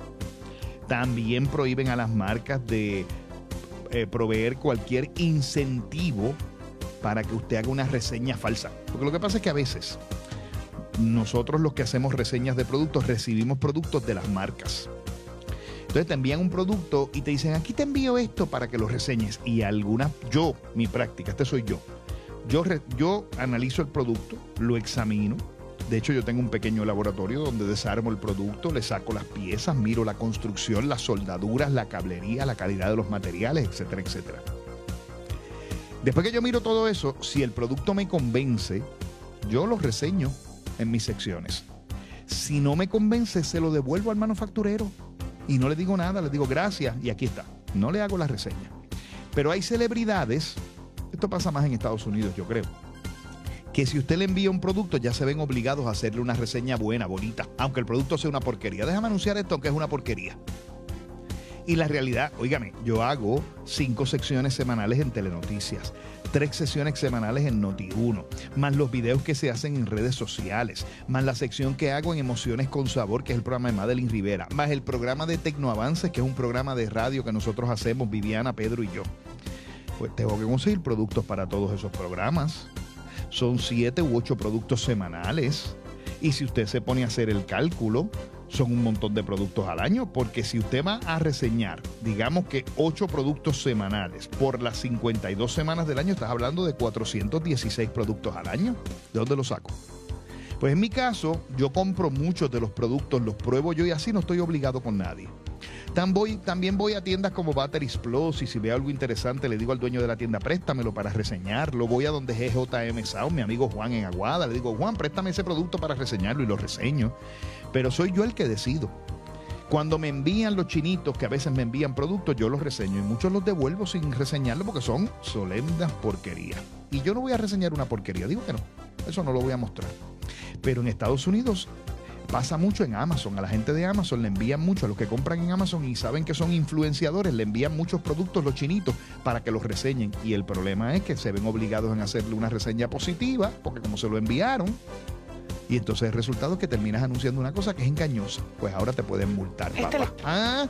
También prohíben a las marcas de proveer cualquier incentivo para que usted haga una reseña falsa. Porque lo que pasa es que a veces nosotros los que hacemos reseñas de productos recibimos productos de las marcas. Entonces te envían un producto y te dicen, aquí te envío esto para que lo reseñes. Y mi práctica, este soy yo. Yo analizo el producto, lo examino. De hecho, yo tengo un pequeño laboratorio donde desarmo el producto, le saco las piezas, miro la construcción, las soldaduras, la cablería, la calidad de los materiales, etcétera, etcétera. Después que yo miro todo eso, si el producto me convence, yo lo reseño en mis secciones. Si no me convence, se lo devuelvo al manufacturero. Y no le digo nada, le digo gracias y aquí está. No le hago la reseña. Pero hay celebridades, esto pasa más en Estados Unidos, yo creo, que si usted le envía un producto ya se ven obligados a hacerle una reseña buena, bonita, aunque el producto sea una porquería. Déjame anunciar esto, aunque es una porquería. Y la realidad, óigame, yo hago 5 secciones semanales en Telenoticias, 3 sesiones semanales en Noti1, más los videos que se hacen en redes sociales, más la sección que hago en Emociones con Sabor, que es el programa de Madeline Rivera, más el programa de Tecnoavances, que es un programa de radio que nosotros hacemos, Viviana, Pedro y yo. Pues tengo que conseguir productos para todos esos programas. Son 7 u 8 productos semanales. Y si usted se pone a hacer el cálculo, son un montón de productos al año, porque si usted va a reseñar, digamos que 8 productos semanales por las 52 semanas del año, estás hablando de 416 productos al año. ¿De dónde los saco? Pues en mi caso, yo compro muchos de los productos, los pruebo yo y así no estoy obligado con nadie. También voy a tiendas como Batteries Plus y si veo algo interesante le digo al dueño de la tienda, préstamelo para reseñarlo. Voy a donde es GJM Sound, mi amigo Juan en Aguada, le digo, Juan, préstame ese producto para reseñarlo y lo reseño. Pero soy yo el que decido. Cuando me envían los chinitos, que a veces me envían productos, yo los reseño y muchos los devuelvo sin reseñarlo porque son solemnes porquerías. Y yo no voy a reseñar una porquería, digo que no, eso no lo voy a mostrar. Pero en Estados Unidos pasa mucho en Amazon. A la gente de Amazon le envían mucho, a los que compran en Amazon y saben que son influenciadores, le envían muchos productos los chinitos para que los reseñen. Y el problema es que se ven obligados en hacerle una reseña positiva, porque como se lo enviaron, y entonces el resultado es que terminas anunciando una cosa que es engañosa. Pues ahora te pueden multar, papá.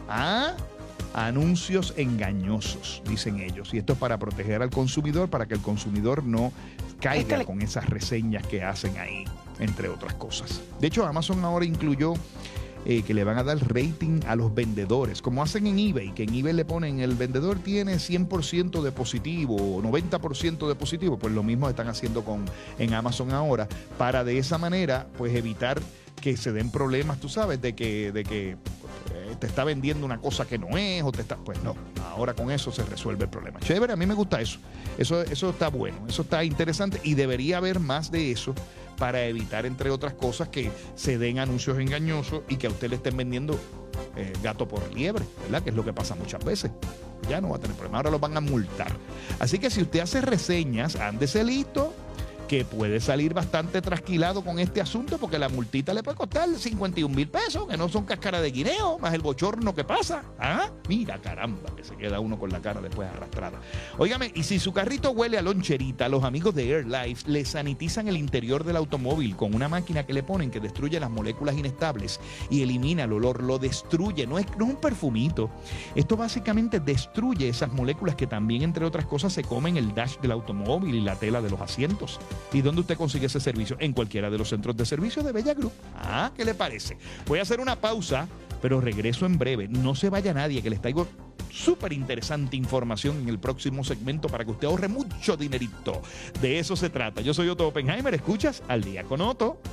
Anuncios engañosos, dicen ellos. Y esto es para proteger al consumidor, para que el consumidor no caiga con esas reseñas que hacen ahí, entre otras cosas. De hecho, Amazon ahora incluyó que le van a dar rating a los vendedores, como hacen en eBay, que en eBay le ponen el vendedor tiene 100% de positivo o 90% de positivo. Pues lo mismo están haciendo en Amazon ahora, para de esa manera pues evitar que se den problemas, tú sabes, de que te está vendiendo una cosa que no es, o pues no, ahora con eso se resuelve el problema. Chévere, a mí me gusta eso está bueno, eso está interesante y debería haber más de eso para evitar, entre otras cosas, que se den anuncios engañosos y que a usted le estén vendiendo gato por liebre, ¿verdad? Que es lo que pasa muchas veces. Ya no va a tener problema, ahora los van a multar. Así que si usted hace reseñas, ándese listo, que puede salir bastante trasquilado con este asunto, porque la multita le puede costar 51,000 pesos, que no son cáscara de guineo, más el bochorno que pasa. ¿Ah? Mira, caramba, que se queda uno con la cara después arrastrada. Óigame, y si su carrito huele a loncherita, los amigos de AirLife le sanitizan el interior del automóvil con una máquina que le ponen que destruye las moléculas inestables y elimina el olor, lo destruye, no es un perfumito. Esto básicamente destruye esas moléculas que también, entre otras cosas, se comen el dash del automóvil y la tela de los asientos. ¿Y dónde usted consigue ese servicio? En cualquiera de los centros de servicio de Bella Group. Ah, ¿qué le parece? Voy a hacer una pausa, pero regreso en breve. No se vaya nadie, que les traigo súper interesante información en el próximo segmento para que usted ahorre mucho dinerito. De eso se trata. Yo soy Otto Oppenheimer. Escuchas Al Día con Otto.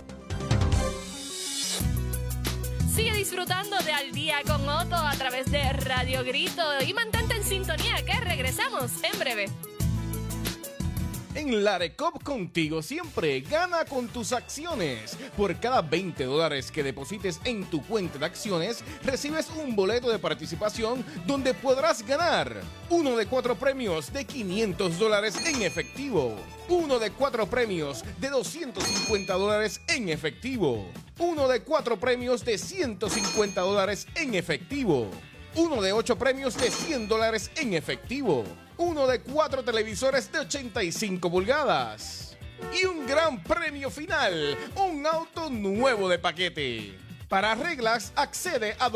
Sigue disfrutando de Al Día con Otto a través de Radio Grito y mantente en sintonía, que regresamos en breve. En Larecop contigo siempre, gana con tus acciones. Por cada $20 que deposites en tu cuenta de acciones, recibes un boleto de participación donde podrás ganar uno de 4 premios de $500 en efectivo, uno de 4 premios de $250 en efectivo, uno de 4 premios de $150 en efectivo, uno de 8 premios de $100 en efectivo, uno de 4 televisores de 85 pulgadas y un gran premio final, un auto nuevo de paquete. Para reglas, accede a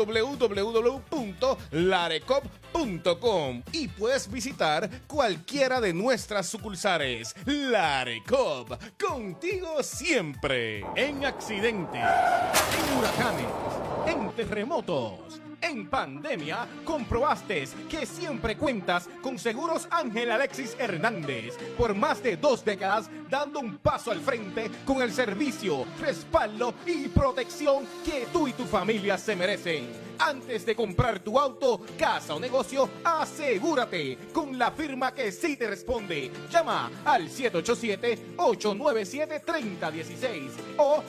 www.larecop.com y puedes visitar cualquiera de nuestras sucursales. Larecop, contigo siempre. En accidentes, en huracanes, en terremotos, en pandemia, comprobaste que siempre cuentas con Seguros Ángel Alexis Hernández. Por más de 2 décadas, dando un paso al frente con el servicio, respaldo y protección que tú y tu familia se merecen. Antes de comprar tu auto, casa o negocio, asegúrate con la firma que sí te responde. Llama al 787-897-3016 o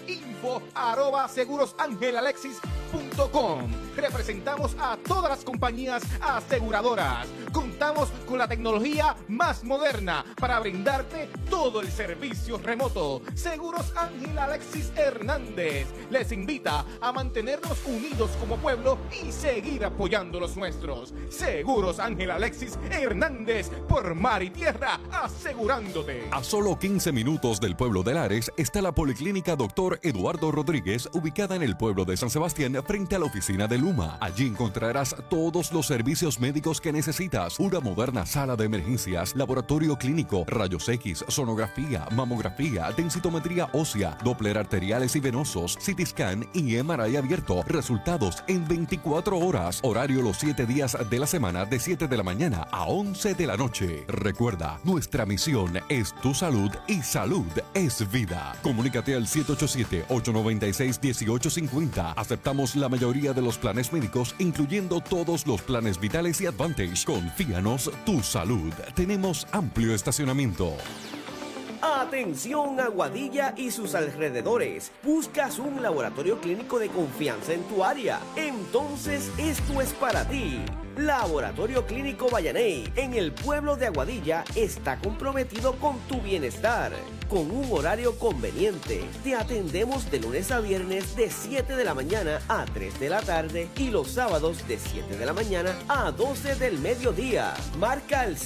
info@segurosangelalexis.com. Representamos a todas las compañías aseguradoras. Contamos con la tecnología más moderna para brindarte todo el servicio remoto. Seguros Ángel Alexis Hernández les invita a mantenernos unidos como pueblo y seguir apoyando los nuestros. Seguros Ángel Alexis Hernández, por mar y tierra, asegurándote. A solo 15 minutos del pueblo de Lares está la Policlínica Dr. Eduardo Rodríguez, ubicada en el pueblo de San Sebastián, frente a la oficina de Luma. Allí encontrarás todos los servicios médicos que necesitas: una moderna sala de emergencias, laboratorio clínico, rayos X, sonografía, mamografía, densitometría ósea, Doppler arteriales y venosos, CT scan y MRI abierto. Resultados en 24 horas. Horario los 7 días de la semana, de 7 de la mañana a 11 de la noche. Recuerda, nuestra misión es tu salud y salud es vida. Comunícate al 787-896-1850. Aceptamos la mayoría de los planes médicos, incluyendo todos los planes vitales y Advantage. Confíanos tu salud. Tenemos amplio estacionamiento. Atención, Aguadilla y sus alrededores. ¿Buscas un laboratorio clínico de confianza en tu área? Entonces esto es para ti. Laboratorio Clínico Vallaney, en el pueblo de Aguadilla, está comprometido con tu bienestar. Con un horario conveniente, te atendemos de lunes a viernes de 7 de la mañana a 3 de la tarde y los sábados de 7 de la mañana a 12 del mediodía. Marca al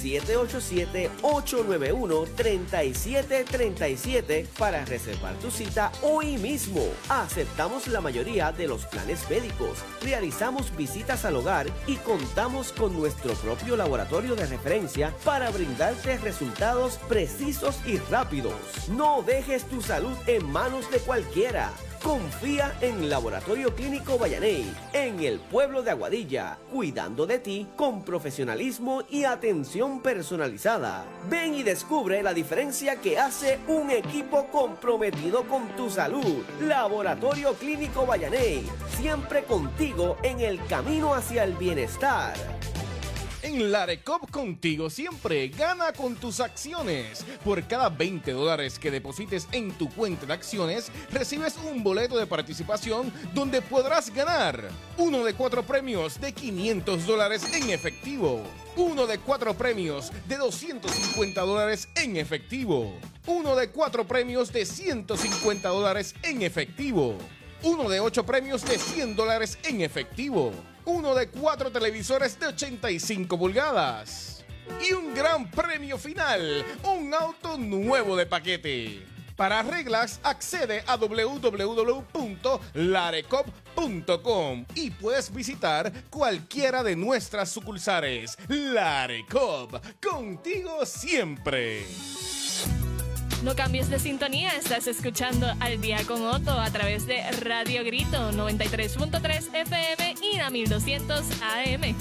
787-891-3737 para reservar tu cita hoy mismo. Aceptamos la mayoría de los planes médicos, realizamos visitas al hogar y contamos con nuestro propio laboratorio de referencia para brindarte resultados precisos y rápidos. No dejes tu salud en manos de cualquiera. Confía en Laboratorio Clínico Vallaney, en el pueblo de Aguadilla, cuidando de ti con profesionalismo y atención personalizada. Ven y descubre la diferencia que hace un equipo comprometido con tu salud. Laboratorio Clínico Vallaney, siempre contigo en el camino hacia el bienestar. En Larecop contigo siempre, gana con tus acciones. Por cada $20 que deposites en tu cuenta de acciones, recibes un boleto de participación donde podrás ganar uno de 4 premios de $500 en efectivo, Uno de 4 premios de $250 en efectivo. Uno de 4 premios de $150 en efectivo. Uno de 8 premios de $100 en efectivo. Uno de 4 televisores de 85 pulgadas. Y un gran premio final, un auto nuevo de paquete. Para reglas, accede a www.larecop.com y puedes visitar cualquiera de nuestras sucursales. Larecop, contigo siempre. No cambies de sintonía, estás escuchando Al Día con Otto a través de Radio Grito 93.3 FM y la 1200 AM.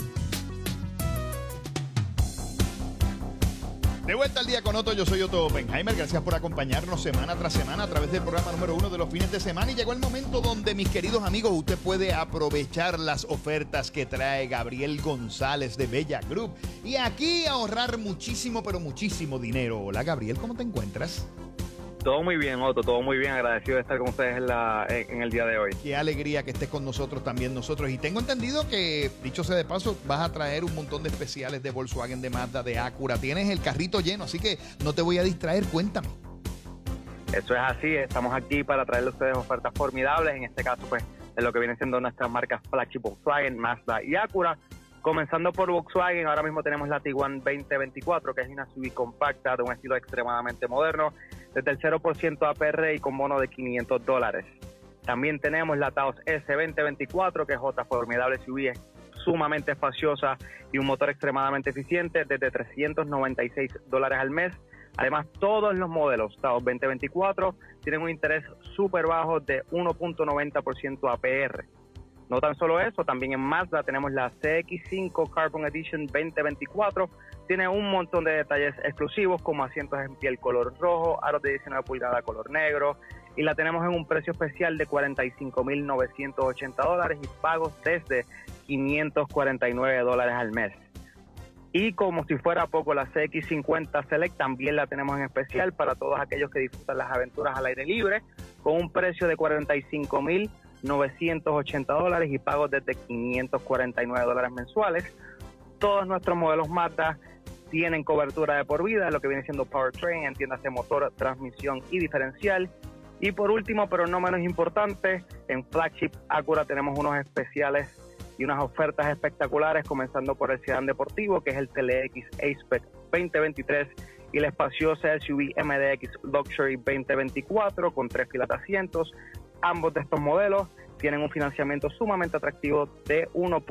De vuelta al Día con Otto, yo soy Otto Oppenheimer. Gracias por acompañarnos semana tras semana a través del programa número 1 de los fines de semana. Y llegó el momento donde, mis queridos amigos, usted puede aprovechar las ofertas que trae Gabriel González de Bella Group. Y aquí ahorrar muchísimo, pero muchísimo dinero. Hola, Gabriel, ¿cómo te encuentras? Todo muy bien, Otto, todo muy bien. Agradecido de estar con ustedes en el día de hoy. Qué alegría que estés con nosotros también nosotros. Y tengo entendido que, dicho sea de paso, vas a traer un montón de especiales de Volkswagen, de Mazda, de Acura. Tienes el carrito lleno, así que no te voy a distraer. Cuéntame. Eso es así. Estamos aquí para traerle a ustedes ofertas formidables. En este caso, pues, de lo que vienen siendo nuestras marcas flagship Volkswagen, Mazda y Acura. Comenzando por Volkswagen, ahora mismo tenemos la Tiguan 2024, que es una SUV compacta de un estilo extremadamente moderno, desde el 0% APR y con bono de $500. También tenemos la Taos S 2024, que es otra formidable SUV, sumamente espaciosa y un motor extremadamente eficiente, desde $396 al mes. Además, todos los modelos Taos 2024 tienen un interés súper bajo de 1.90% APR. No tan solo eso, también en Mazda tenemos la CX-5 Carbon Edition 2024. Tiene un montón de detalles exclusivos como asientos en piel color rojo, aros de 19 pulgadas color negro, y la tenemos en un precio especial de $45,980 y pagos desde $549 al mes. Y como si fuera poco, la CX-50 Select también la tenemos en especial para todos aquellos que disfrutan las aventuras al aire libre, con un precio de $45,980 y pagos desde $549 mensuales. Todos nuestros modelos Mazda tienen cobertura de por vida, lo que viene siendo powertrain, entiéndase motor, transmisión y diferencial. Y por último, pero no menos importante, en Flagship Acura tenemos unos especiales y unas ofertas espectaculares, comenzando por el sedán deportivo, que es el TLX A-Spec 2023, y la espaciosa SUV MDX Luxury 2024 con 3 filas de asientos. Ambos de estos modelos tienen un financiamiento sumamente atractivo de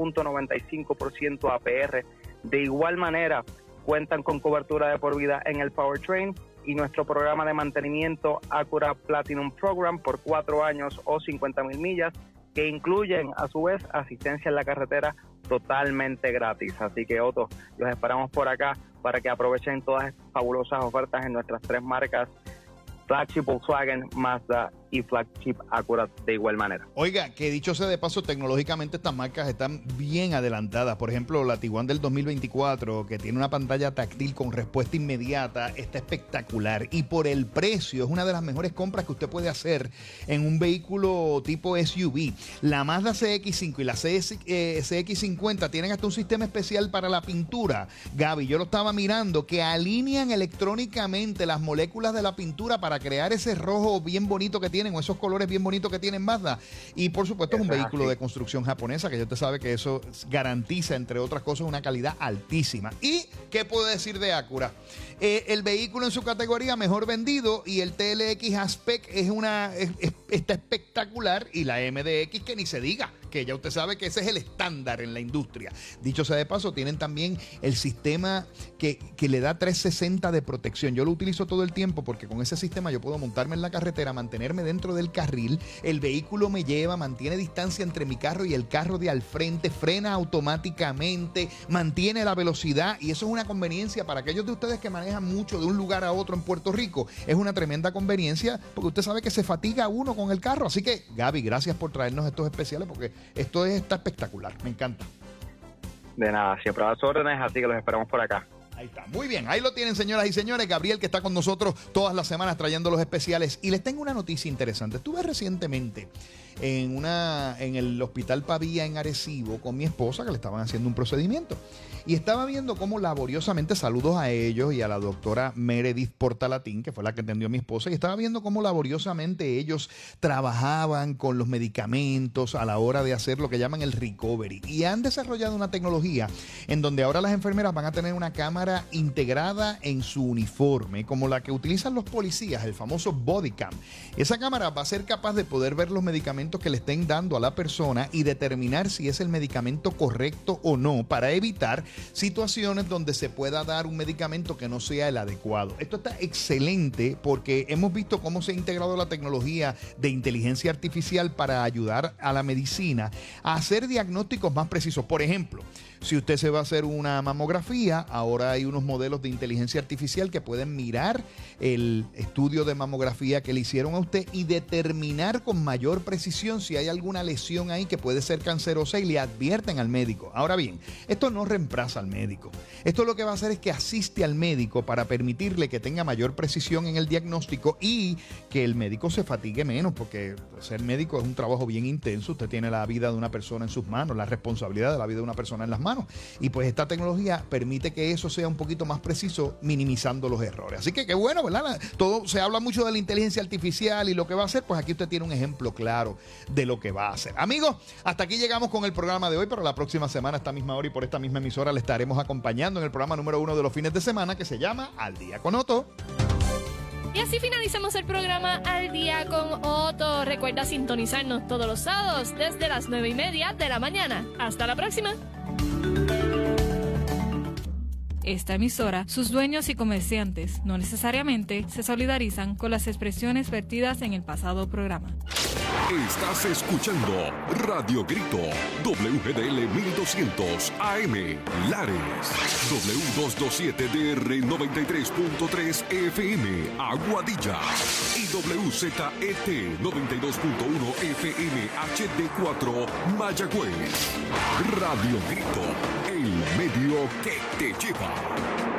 1.95% APR. De igual manera, cuentan con cobertura de por vida en el powertrain y nuestro programa de mantenimiento Acura Platinum Program por 4 años o 50,000 millas, que incluyen a su vez asistencia en la carretera totalmente gratis. Así que, Otto, los esperamos por acá para que aprovechen todas estas fabulosas ofertas en nuestras 3 marcas, Flagship Volkswagen, Mazda y Flagship Acura de igual manera. Oiga, que dicho sea de paso, tecnológicamente estas marcas están bien adelantadas. Por ejemplo, la Tiguan del 2024, que tiene una pantalla táctil con respuesta inmediata, está espectacular. Y por el precio, es una de las mejores compras que usted puede hacer en un vehículo tipo SUV. La Mazda CX-5 y la CX-50 tienen hasta un sistema especial para la pintura. Gaby, yo lo estaba mirando, que alinean electrónicamente las moléculas de la pintura para crear ese rojo bien bonito que tienen, o esos colores bien bonitos que tienen Mazda. Y por supuesto es un vehículo de construcción japonesa, que ya usted sabe que eso garantiza, entre otras cosas, una calidad altísima. ¿Y qué puedo decir de Acura? El vehículo en su categoría mejor vendido, y el TLX A-Spec está espectacular, y la MDX que ni se diga, que ya usted sabe que ese es el estándar en la industria. Dicho sea de paso, tienen también el sistema que le da 360 de protección. Yo lo utilizo todo el tiempo porque con ese sistema yo puedo montarme en la carretera, mantenerme dentro del carril, el vehículo me lleva, mantiene distancia entre mi carro y el carro de al frente, frena automáticamente, mantiene la velocidad, y eso es una conveniencia para aquellos de ustedes que manejan mucho de un lugar a otro en Puerto Rico. Es una tremenda conveniencia porque usted sabe que se fatiga uno con el carro. Así que, Gaby, gracias por traernos estos especiales porque está espectacular, me encanta. De nada, siempre a las órdenes, así que los esperamos por acá. Ahí está, muy bien, ahí lo tienen, señoras y señores. Gabriel, que está con nosotros todas las semanas trayendo los especiales. Y les tengo una noticia interesante. Estuve recientemente en el Hospital Pavía en Arecibo con mi esposa, que le estaban haciendo un procedimiento. Y estaba viendo cómo laboriosamente, saludos a ellos y a la doctora Meredith Portalatín, que fue la que atendió a mi esposa, y estaba viendo cómo laboriosamente ellos trabajaban con los medicamentos a la hora de hacer lo que llaman el recovery. Y han desarrollado una tecnología en donde ahora las enfermeras van a tener una cámara integrada en su uniforme, como la que utilizan los policías, el famoso body cam. Esa cámara va a ser capaz de poder ver los medicamentos que le estén dando a la persona y determinar si es el medicamento correcto o no, para evitar situaciones donde se pueda dar un medicamento que no sea el adecuado. Esto está excelente porque hemos visto cómo se ha integrado la tecnología de inteligencia artificial para ayudar a la medicina a hacer diagnósticos más precisos. Por ejemplo, si usted se va a hacer una mamografía, ahora hay unos modelos de inteligencia artificial que pueden mirar el estudio de mamografía que le hicieron a usted y determinar con mayor precisión si hay alguna lesión ahí que puede ser cancerosa y le advierten al médico. Ahora bien, esto no reemplaza al médico. Esto lo que va a hacer es que asiste al médico para permitirle que tenga mayor precisión en el diagnóstico y que el médico se fatigue menos, porque ser médico es un trabajo bien intenso. Usted tiene la vida de una persona en sus manos, la responsabilidad de la vida de una persona en las manos. Y pues esta tecnología permite que eso sea un poquito más preciso, minimizando los errores. Así que qué bueno, ¿verdad? Todo se habla mucho de la inteligencia artificial y lo que va a hacer, pues aquí usted tiene un ejemplo claro de lo que va a hacer. Amigos, hasta aquí llegamos con el programa de hoy, pero la próxima semana a esta misma hora y por esta misma emisora le estaremos acompañando en el programa número 1 de los fines de semana, que se llama Al Día con Otto. Y así finalizamos el programa Al Día con Otto. Recuerda sintonizarnos todos los sábados desde las 9:30 de la mañana. Hasta la próxima. Esta emisora, sus dueños y comerciantes no necesariamente se solidarizan con las expresiones vertidas en el pasado programa. Estás escuchando Radio Grito, WGDL 1200 AM, Lares, W227DR 93.3 FM, Aguadilla, y WZET 92.1 FM HD4, Mayagüez. Radio Grito, el medio que te lleva.